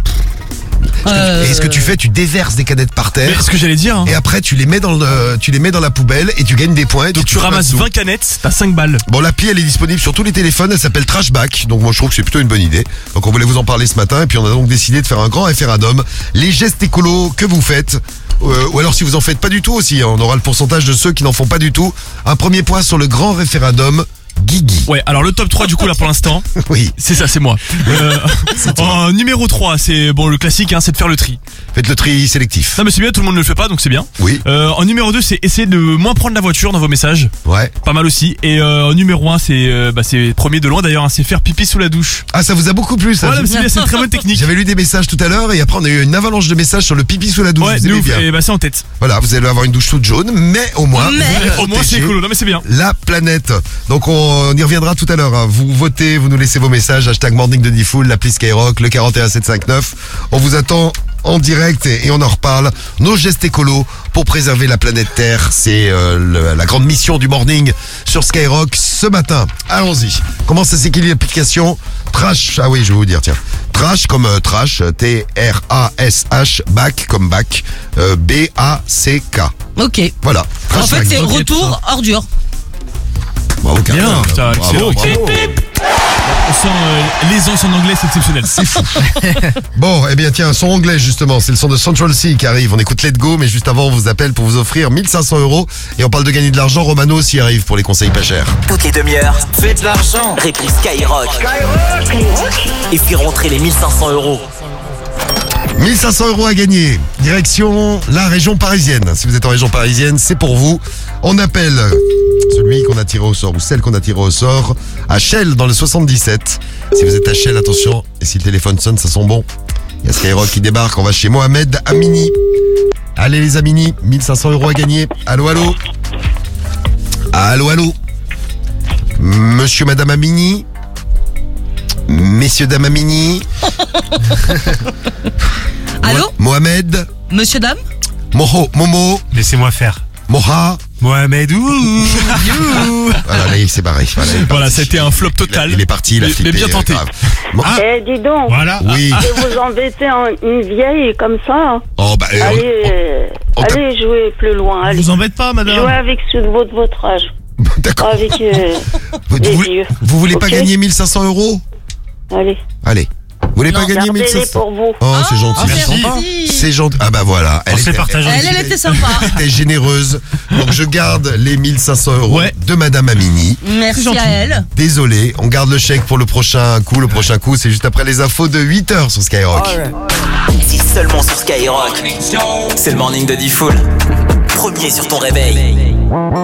Et ce que tu fais, tu déverses des canettes par terre. Mais ce que j'allais dire. Et après, tu les mets dans la poubelle et tu gagnes des points. Donc tu ramasses 20 canettes, t'as 5 balles. Bon, l'appli, elle est disponible sur tous les téléphones. Elle s'appelle Trashback. Donc moi, je trouve que c'est plutôt une bonne idée. Donc on voulait vous en parler ce matin. Et puis on a donc décidé de faire un grand référendum. Les gestes écolos que vous faites. Ou alors si vous en faites pas du tout aussi. On aura le pourcentage de ceux qui n'en font pas du tout. Un premier point sur le grand référendum. Guigui. Ouais, alors le top 3 du coup là pour l'instant. Oui. C'est ça, c'est moi. En numéro 3, c'est bon le classique, c'est de faire le tri. Faites le tri sélectif. Non mais c'est bien, tout le monde ne le fait pas, donc c'est bien. Oui. En numéro 2, c'est essayer de moins prendre la voiture dans vos messages. Ouais. Pas mal aussi. Et en numéro 1, c'est premier de loin d'ailleurs, c'est faire pipi sous la douche. Ah, ça vous a beaucoup plu ça. Ouais, mais c'est bien, c'est une très bonne technique. J'avais lu des messages tout à l'heure et après on a eu une avalanche de messages sur le pipi sous la douche. Ouais, vous aimez bien. Et c'est en tête. Voilà, vous allez avoir une douche toute jaune, mais au moins c'est écolo. Non mais c'est bien. La planète. Donc on y reviendra tout à l'heure. Vous votez, vous nous laissez vos messages, #morning de Diffoul, l'appli Skyrock, le 41759. On vous attend en direct et on en reparle. Nos gestes écolos pour préserver la planète Terre, c'est la grande mission du morning sur Skyrock ce matin. Allons-y. Comment ça s'écrit l'application Trash? Ah oui, je vais vous dire, tiens. Trash comme trash, T-R-A-S-H, back comme back, B-A-C-K. Ok. Voilà. En fait, c'est retour ordure. Bravo, bien, putain, bravo, bravo. On sent l'aisance en anglais, c'est exceptionnel. C'est fou. Bon, eh bien tiens, son anglais justement, c'est le son de Central C qui arrive. On écoute Let Go, mais juste avant on vous appelle pour vous offrir 1500 € et on parle de gagner de l'argent. Romano s'y arrive pour les conseils pas chers. Toutes les demi-heures, faites de l'argent. Réplique Skyrock. Et puis rentrer les 1500 €. 1500 € à gagner. Direction la région parisienne. Si vous êtes en région parisienne, c'est pour vous. On appelle celui qu'on a tiré au sort ou celle qu'on a tiré au sort à Chelles dans le 77. Si vous êtes à Chelles, attention. Et si le téléphone sonne, ça sent bon. Il y a Skyrock qui débarque. On va chez Mohamed Amini. Allez les Amini, 1500 € à gagner. Allô, allô. Allô, allô. Monsieur, madame Amini. Messieurs, dame Amini. Allô? Mohamed. Monsieur, dame? Momo. Laissez-moi faire. Moha. Mohamed. Voilà, là, il s'est barré. Voilà, c'était un flop total. Il est parti, il a flippé. Mais bien tenté. Dis donc. Voilà. Oui. Et vous embêtez une vieille comme ça. Oh, bah, allez jouer plus loin. Allez. Vous embête pas, madame. Jouez avec ceux de votre âge. D'accord. Avec les vieux. Vous voulez pas gagner 1500 €? Allez. Vous voulez pas gagner 1500 pour vous. Oh, c'est gentil. Merci. C'est gentil. Ah bah voilà. On s'est partagé. Elle était sympa. Elle était généreuse. Donc je garde les 1500 € de Madame Amini. Merci à elle. Désolé, on garde le chèque pour le prochain coup. Le prochain coup, c'est juste après les infos de 8h sur Skyrock. Si seulement sur Skyrock. C'est le morning de Diffoul. Premier sur ton réveil.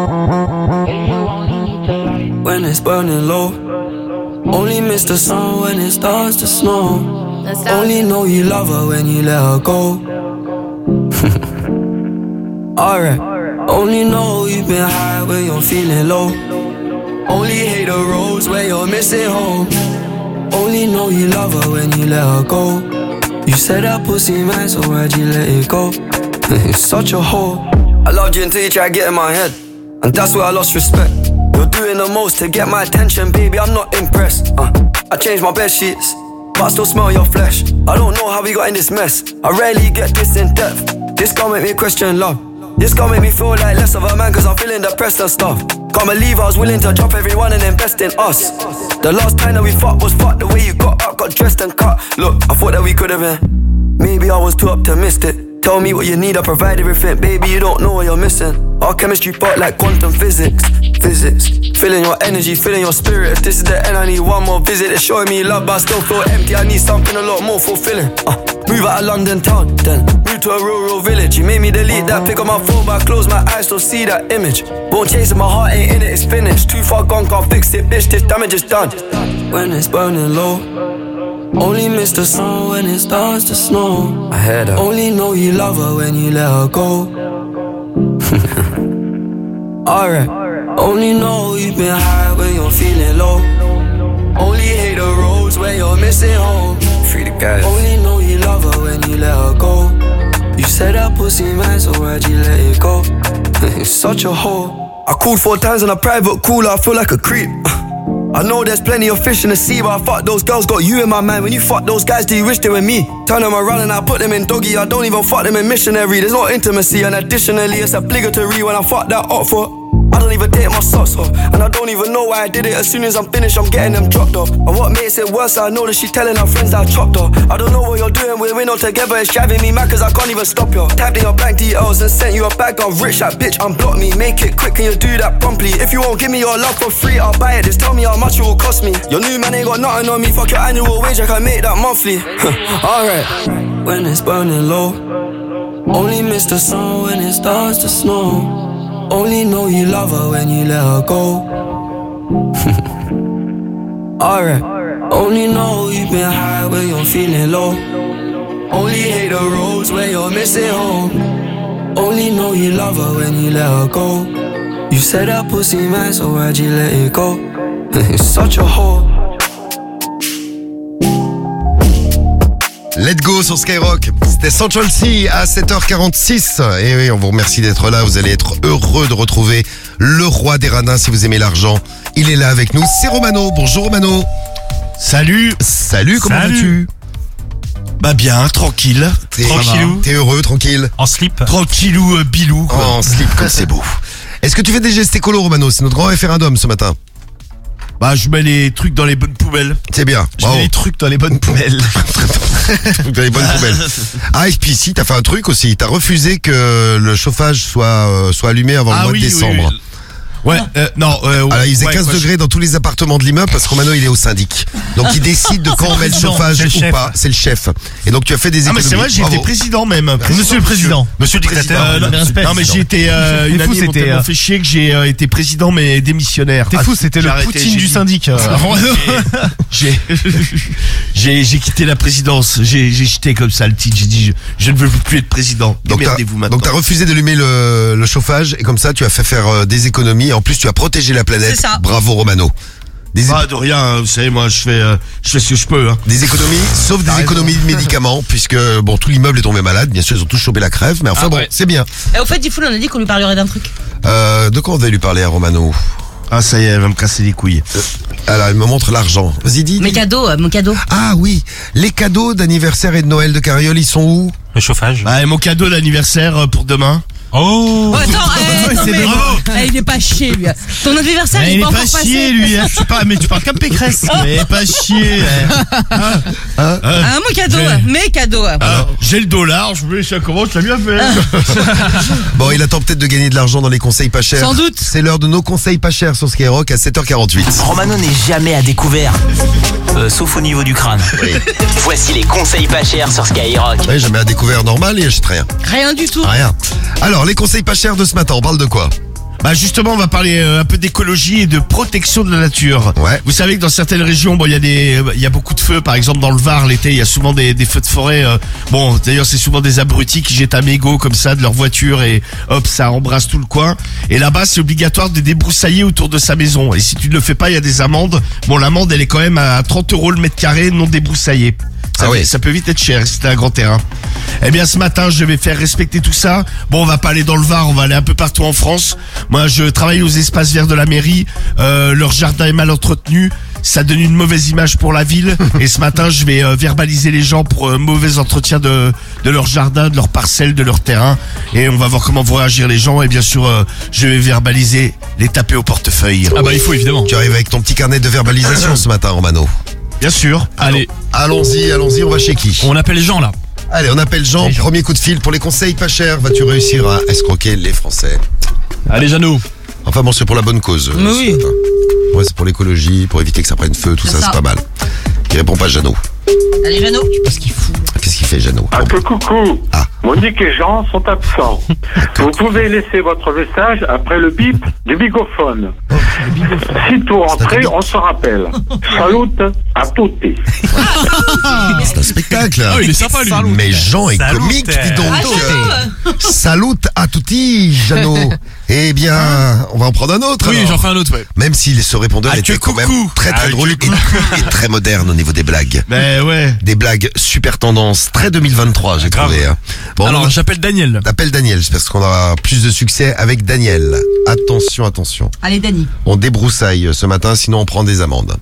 When it's burning low, only miss the sun when it starts to snow. Only know you love her when you let her go. Alright, Only know you've been high when you're feeling low. Only hate the roads where you're missing home. Only know you love her when you let her go. You said that pussy man, so why'd you let it go? You're such a hoe. I loved you until you tried to get in my head, and that's where I lost respect. You're doing the most to get my attention, baby, I'm not impressed. I changed my bed sheets, but I still smell your flesh. I don't know how we got in this mess. I rarely get this in depth. This gon' make me question love. This gon' make me feel like less of a man, cause I'm feeling depressed and stuff. Can't believe I was willing to drop everyone and invest in us. The last time that we fucked was fucked. The way you got up, got dressed and cut. Look, I thought that we could've been. Maybe I was too optimistic. Tell me what you need, I provide everything. Baby, you don't know what you're missing. Our chemistry part like quantum physics. Feeling your energy, feeling your spirit. If this is the end, I need one more visit. It's showing me love, but I still feel empty. I need something a lot more fulfilling. Move out of London town, then move to a rural village. You made me delete that pic on my phone, but I close my eyes, still see that image. Bone chasing, my heart ain't in it, it's finished. Too far gone, can't fix it, bitch, this damage is done. When it's burning low, only miss the sun when it starts to snow. I heard her. Only know you love her when you let her go. Alright. Only know you've been high when you're feeling low. Only hate the roads where you're missing home. Free the guys. Only know you love her when you let her go. You said that pussy man, so why'd you let it go? You're such a hoe. I called 4 times on a private cooler, I feel like a creep. I know there's plenty of fish in the sea, but I fuck those girls, got you in my mind. When you fuck those guys, do you wish they were me? Turn them around and I put them in doggy. I don't even fuck them in missionary. There's no intimacy, and additionally it's obligatory when I fuck that up for. I don't even take my socks off, and I don't even know why I did it. As soon as I'm finished, I'm getting them dropped off. And what makes it worse, I know that she's telling her friends that I chopped her. I don't know what you're doing, we're not together. It's driving me mad cause I can't even stop you. Tapped in your bank details and sent you a bag. I'm rich, that bitch, unblock me. Make it quick, can you do that promptly? If you won't give me your love for free, I'll buy it. Just tell me how much it will cost me. Your new man ain't got nothing on me. Fuck your annual wage, I can make that monthly. Alright. When it's burning low, only miss the sun when it starts to snow. Only know you love her when you let her go. Alright. Only know you've been high when you're feeling low. Only hate the roads where you're missing home. Only know you love her when you let her go. You said that pussy man, so why'd you let it go? You're such a hoe. Let's go sur Skyrock. C'était Central C à 7h46. Et oui, on vous remercie d'être là. Vous allez être heureux de retrouver le roi des radins si vous aimez l'argent. Il est là avec nous. C'est Romano. Bonjour Romano. Salut. Salut, comment vas-tu? Bah bien, tranquille. Tranquillou. T'es heureux, tranquille? En slip. Tranquillou, bilou. Quoi. En slip, comme c'est beau. Est-ce que tu fais des gestes écolos, Romano? C'est notre grand référendum ce matin. Bah, je mets les trucs dans les bonnes poubelles. C'est bien. Je mets les trucs dans les bonnes poubelles. Dans les bonnes poubelles. Ah, et puis si, t'as fait un truc aussi. T'as refusé que le chauffage soit allumé avant le mois de décembre. Oui. Ouais, non. Alors, il faisait 15 degrés dans tous les appartements de l'immeuble parce que Romano, il est au syndic. Donc, il décide de quand on met le chauffage ou pas. C'est le chef. Et donc, tu as fait des économies. Ah, mais c'est vrai, j'ai été président même. Monsieur le président. Monsieur le dictateur. Non, mais j'ai été une année, m'ont tellement fait chier que j'ai été président mais démissionnaire. T'es fou, c'était le Poutine du syndic. J'ai quitté la présidence. J'ai jeté comme ça le titre. J'ai dit, je ne veux plus être président. Démerdez-vous maintenant. Donc, t'as refusé d'allumer le chauffage et comme ça, tu as fait faire des économies. Et en plus, tu as protégé la planète. C'est ça. Bravo, Romano. Pas de rien, vous savez, moi, je fais ce que je peux. Hein. Des économies, sauf des économies de médicaments, puisque, bon, tout l'immeuble est tombé malade. Bien sûr, ils ont tous chopé la crève, mais enfin bon, c'est bien. Et au fait, Diffoul, on a dit qu'on lui parlerait d'un truc. De quoi on va lui parler à Romano? Ah, ça y est, elle va me casser les couilles. Alors, elle me montre l'argent. Vas-y, dis. Mes cadeaux, mon cadeau. Ah oui, les cadeaux d'anniversaire et de Noël de Carriole, ils sont où? Le chauffage. Bah, mon cadeau d'anniversaire pour demain. Oh, attends, il est pas chier lui. Ton anniversaire il est pas encore passé. Il est pas chier lui. Mais tu parles comme Pécresse. Il est pas chier. Mon cadeau, mes cadeaux. J'ai le dollar, je voulais ça comment tu l'as bien fait. Bon, il attend peut-être de gagner de l'argent dans les conseils pas chers. Sans doute. C'est l'heure de nos conseils pas chers sur Skyrock à 7h48. Romano n'est jamais à découvert. Sauf au niveau du crâne. Oui. Voici les conseils pas chers sur Skyrock. Oui, jamais à découvert normal et j'achète rien. Rien du tout. Rien. Alors, les conseils pas chers de ce matin, on parle de quoi? Bah justement, on va parler un peu d'écologie et de protection de la nature. Ouais. Vous savez que dans certaines régions, bon, il y a beaucoup de feux. Par exemple, dans le Var, l'été, il y a souvent des feux de forêt. Bon, d'ailleurs, c'est souvent des abrutis qui jettent un mégot comme ça de leur voiture et hop, ça embrasse tout le coin. Et là-bas, c'est obligatoire de débroussailler autour de sa maison. Et si tu ne le fais pas, il y a des amendes. Bon, l'amende, elle est quand même à 30 € le mètre carré non débroussaillé. Ça peut vite être cher si c'était un grand terrain. Eh bien, ce matin, je vais faire respecter tout ça. Bon, on va pas aller dans le Var, on va aller un peu partout en France. Moi, je travaille aux espaces verts de la mairie. Leur jardin est mal entretenu. Ça donne une mauvaise image pour la ville. Et ce matin, je vais verbaliser les gens pour mauvais entretien de leur jardin, de leur parcelle, de leur terrain. Et on va voir comment vont réagir les gens. Et bien sûr, je vais verbaliser, les taper au portefeuille. Ah bah, il faut évidemment. Tu arrives avec ton petit carnet de verbalisation ce matin, Romano. Bien sûr. Allez. Allons-y, on va chez qui? On appelle Jean là. Allez, on appelle Jean. Premier coup de fil pour les conseils pas chers. Vas-tu réussir à escroquer les Français? Allez, Jeannot. Enfin bon, c'est pour la bonne cause. Oui. Ouais, c'est pour l'écologie, pour éviter que ça prenne feu, tout ça, c'est pas mal. Il répond pas, Jeannot. Allez, Jeannot. Qu'est-ce qu'il fout? Qu'est-ce qu'il fait, Jeannot? Un peu coucou. Monique et Jean sont absents. Vous pouvez laisser votre message après le bip du bigophone. Sitôt rentré, on se rappelle. Salut à tutti. C'est un spectacle. Ah, il est sympa, lui. Mais Jean est comique, dis donc. Salut à tutti, Jeannot. Eh bien, on va en prendre un autre. Oui, alors. j'en fais un autre, ouais. Même si ce répondeur était quand même très drôle et très moderne au niveau des blagues. Ben ouais. Des blagues super tendance, très 2023, j'ai trouvé. Hein. Bon, alors, j'appelle Daniel. Appelle Daniel, parce qu'on aura plus de succès avec Daniel. Attention. Allez, Dani. On débroussaille ce matin, sinon on prend des amendes.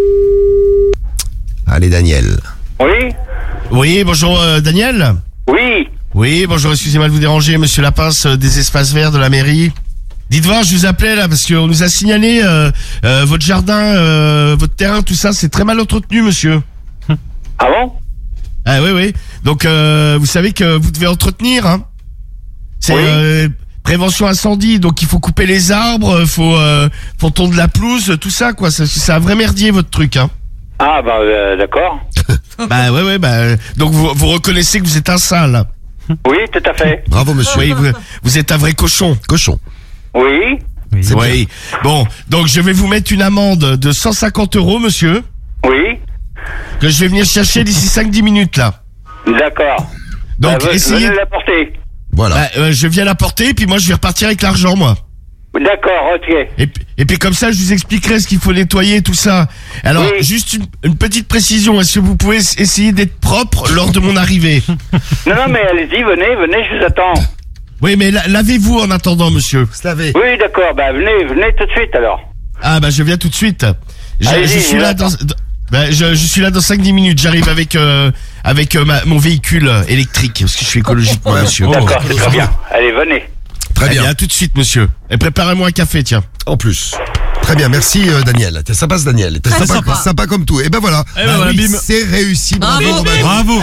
Allez, Daniel. Oui. Oui, bonjour Daniel. Oui. Oui, bonjour, excusez-moi de vous déranger, monsieur Lapince des espaces verts de la mairie. Dites voir, je vous appelais là parce qu'on nous a signalé votre jardin, votre terrain, tout ça, c'est très mal entretenu, monsieur. Ah bon? Ah oui. Donc vous savez que vous devez entretenir, hein. C'est prévention incendie, donc il faut couper les arbres, faut tondre la pelouse, tout ça quoi. C'est un vrai merdier votre truc, hein. Ah bah d'accord. Bah ouais, donc vous reconnaissez que vous êtes un sale. Oui, tout à fait. Bravo, monsieur. Oui, vous êtes un vrai cochon. Oui. Oui. Bon, donc je vais vous mettre une amende de 150 €, monsieur. Oui. Que je vais venir chercher d'ici 5-10 minutes, là. D'accord. Donc, essayez... Venez l'apporter. Voilà. Je viens l'apporter, puis moi, je vais repartir avec l'argent, moi. D'accord, ok. Et puis comme ça, je vous expliquerai ce qu'il faut nettoyer, tout ça. Alors, juste une petite précision. Est-ce que vous pouvez essayer d'être propre lors de mon arrivée? Non, mais allez-y, venez, je vous attends. Oui, mais lavez-vous en attendant, monsieur. Se laver. Oui, d'accord, bah venez tout de suite alors. Ah, bah je viens tout de suite. Je suis là dans... je suis là dans 5-10 minutes. J'arrive avec mon véhicule électrique, parce que je suis écologiquement, monsieur. D'accord, c'est très bien. Allez, venez. Très bien. À tout de suite, monsieur. Et préparez-moi un café, tiens. En plus. Très bien, merci Daniel. T'es sympa ce Daniel. T'es sympa comme tout. Et ben voilà. bim. C'est réussi. Bravo. Bravo.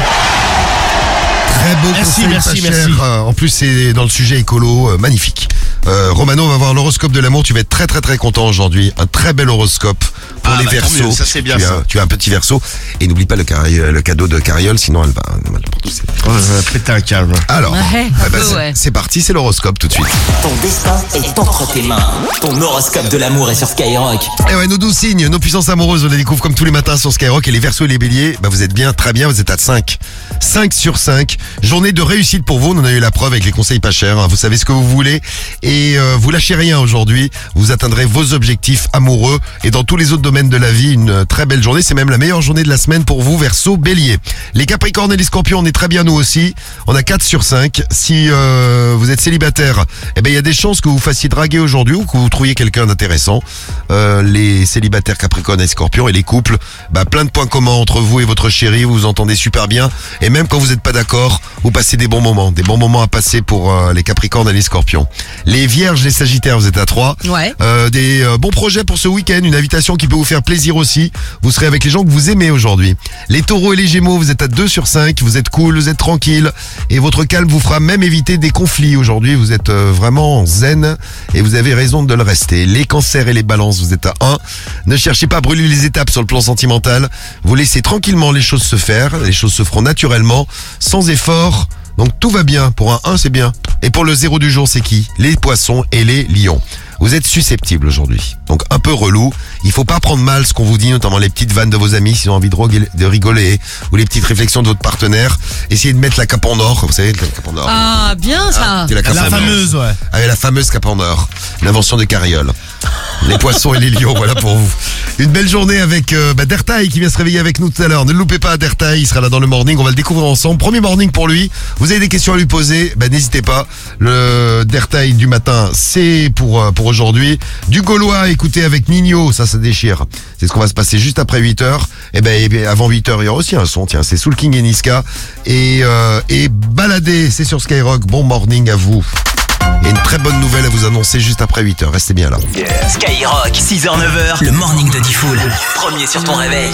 Très beau conseil, pas cher. En plus, c'est dans le sujet écolo, magnifique. Romano, on va voir l'horoscope de l'amour. Tu vas être très très très content aujourd'hui. Un très bel horoscope pour les Verseaux. Ça c'est bien tu as un petit Verseau. Et n'oublie pas le cadeau de Cariole, sinon elle va pousser. Péter un câble. Alors, c'est parti, c'est l'horoscope tout de suite. Ton destin est entre tes mains. Ton horoscope de l'amour est sur Skyrock. Et ouais, nos 12 signes, nos puissances amoureuses, on les découvre comme tous les matins sur Skyrock. Et les Verseaux et les Béliers, vous êtes bien, très bien, vous êtes à 5. 5 sur 5. Journée de réussite pour vous, on en a eu la preuve avec les conseils pas chers. Vous savez ce que vous voulez et vous lâchez rien aujourd'hui. Vous atteindrez vos objectifs amoureux et dans tous les autres domaines de la vie, une très belle journée. C'est même la meilleure journée de la semaine pour vous, Verseau, Bélier. Les Capricornes et les Scorpions, on est très bien nous aussi. On a 4 sur 5. Si vous êtes célibataire, il y a des chances que vous fassiez draguer aujourd'hui ou que vous trouviez quelqu'un d'intéressant. Les célibataires Capricornes et Scorpions et les couples, plein de points communs entre vous et votre chérie. Vous vous entendez super bien et même quand vous n'êtes pas d'accord, vous passez des bons moments à passer pour les Capricornes et les Scorpions. Les Vierges, les Sagittaires, vous êtes à 3. Ouais. Des bons projets pour ce week-end, une invitation qui peut vous faire plaisir aussi. Vous serez avec les gens que vous aimez aujourd'hui. Les Taureaux et les Gémeaux, vous êtes à 2 sur 5. Vous êtes cool, vous êtes tranquille et votre calme vous fera même éviter des conflits aujourd'hui. Vous êtes vraiment zen et vous avez raison de le rester. Les Cancers et les Balances, vous êtes à 1. Ne cherchez pas à brûler les étapes sur le plan sentimental. Vous laissez tranquillement les choses se faire. Les choses se feront naturellement, sans effort. Donc tout va bien. Pour un 1, c'est bien. Et pour le 0 du jour, c'est qui? Les Poissons et les Lions. Vous êtes susceptible aujourd'hui. Donc un peu relou. Il faut pas prendre mal ce qu'on vous dit, notamment les petites vannes de vos amis s'ils ont envie de rigoler, ou les petites réflexions de votre partenaire. Essayez de mettre la cape en or. Vous savez, la cape en or. Ah, bien ça. C'est la fameuse, ouais. Ah, la fameuse cape en or. L'invention de Carriole. Les poissons et les lions, voilà pour vous. Une belle journée avec Dertaï qui vient se réveiller avec nous tout à l'heure. Ne le loupez pas, Dertaï, il sera là dans le morning, on va le découvrir ensemble. Premier morning pour lui. Vous avez des questions à lui poser, n'hésitez pas. Le Dertaï du matin, c'est pour aujourd'hui. Du Gaulois, écoutez, avec Nino, ça déchire. C'est ce qu'on va se passer juste après 8h. Et avant 8h, il y aura aussi un son, tiens, c'est Soul King et Niska. Et Balader, c'est sur Skyrock. Bon morning à vous. Et une très bonne nouvelle à vous annoncer juste après 8h. Restez bien là. Skyrock, 6h, 9h, le morning de Diffoul. Premier sur ton réveil.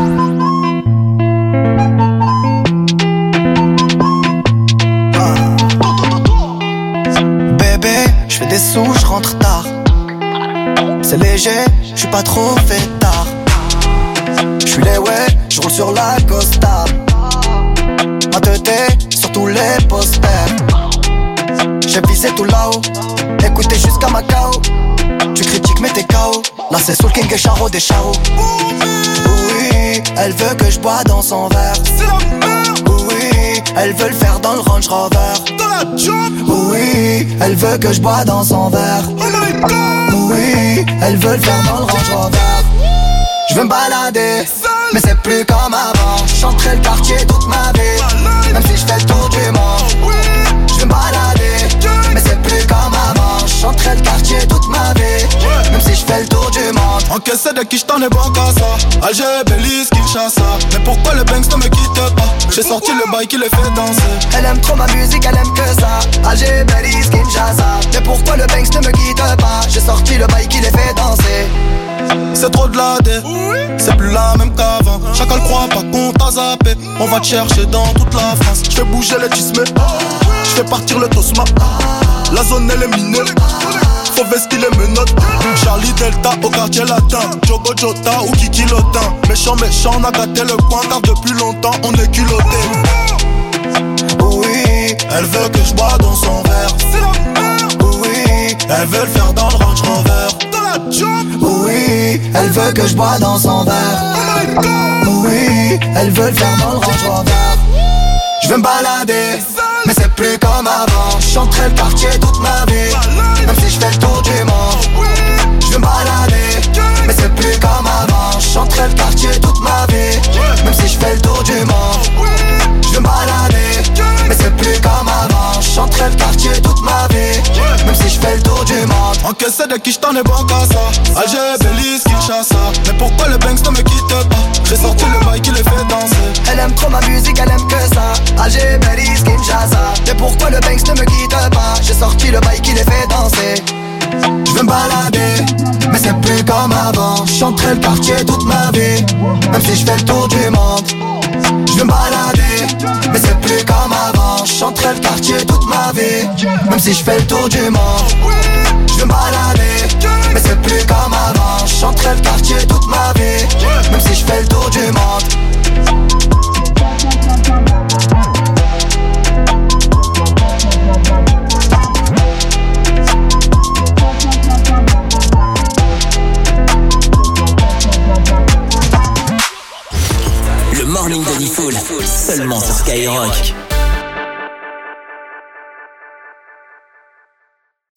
Bébé, je fais des sous, je rentre tard. C'est léger, je suis pas trop fêtard. Je suis les ouais, je roule sur la Costa. Ma tête sur tous les posters. J'ai visé tout là-haut, écoutez jusqu'à Macao. Tu critiques mais t'es KO. Là c'est Soul King et Charo des Charo. Oui, elle veut que je bois dans son verre. Oui, elle veut le faire dans le Range Rover. Oui, elle veut que je bois dans son verre. Oui, elle veut le faire dans le Range Rover. Je veux me balader, mais c'est plus comme avant. J'chanterai le quartier toute ma vie, même si je fais le tour du monde. Je veux me balader, mais c'est plus comme avant. J'chanterai le quartier toute ma vie, même si je fais le tour du monde. Encaissé de qui j't'en ai bon qu'à ça. Alger, Belize, Kinshasa. Mais pourquoi le Banks ne me quitte pas? J'ai sorti le bail qui les fait danser. Elle aime trop ma musique, elle aime que ça. Alger, Belize, Kinshasa. Mais pourquoi le Banks ne me quitte pas? J'ai sorti le bail qui les fait danser. C'est trop de la dé, c'est plus la même qu'avant. Chacun le croit pas qu'on t'a zappé. On va te chercher dans toute la France. J'fais bouger les tismés, j'fais partir le tosma. La zone elle est minée, faut vestir les menottes. Charlie Delta au quartier latin, Jogo Jota ou Kiki Lotin. Méchant, on a gâté le coin car depuis longtemps on est culotté. Oui, elle veut que je bois dans son verre. Oui, elle veut le faire dans le Range Rover. Oui, elle veut que je bois dans son verre. Oui, elle veut le faire dans le Range Rover. Je veux me balader, mais c'est plus comme avant. J'chanterai le quartier toute ma vie, même si je fais le tour du monde. Je veux me balader, mais c'est plus comme avant. J'chanterai le quartier toute ma vie, même si je fais le tour du monde. Je veux me balader, mais c'est plus comme avant. J'chanterai le quartier toute ma vie, même si je fais le tour du monde. Encaissé de qui j't'en ai bon qu'à ça. Alger, Belize, Kinshasa. Mais pourquoi le Banks ne me quitte pas? J'ai sorti le bail qui les fait danser. Elle aime trop ma musique, elle aime que ça. Alger, Belize, Kinshasa. Mais pourquoi le Banks ne me quitte pas? J'ai sorti le bail qui les fait danser. Je veux me balader, mais c'est plus comme avant. J'chanterai le quartier toute ma vie, même si je fais le tour du monde. Je veux me balader, mais c'est plus comme avant. J'chanterai le quartier toute ma vie, même si je fais le tour du monde. Je veux me balader, mais c'est plus comme avant. J'chanterai le quartier toute ma vie, même si je fais le tour du monde. Le morning de Diffoul, seulement sur Skyrock.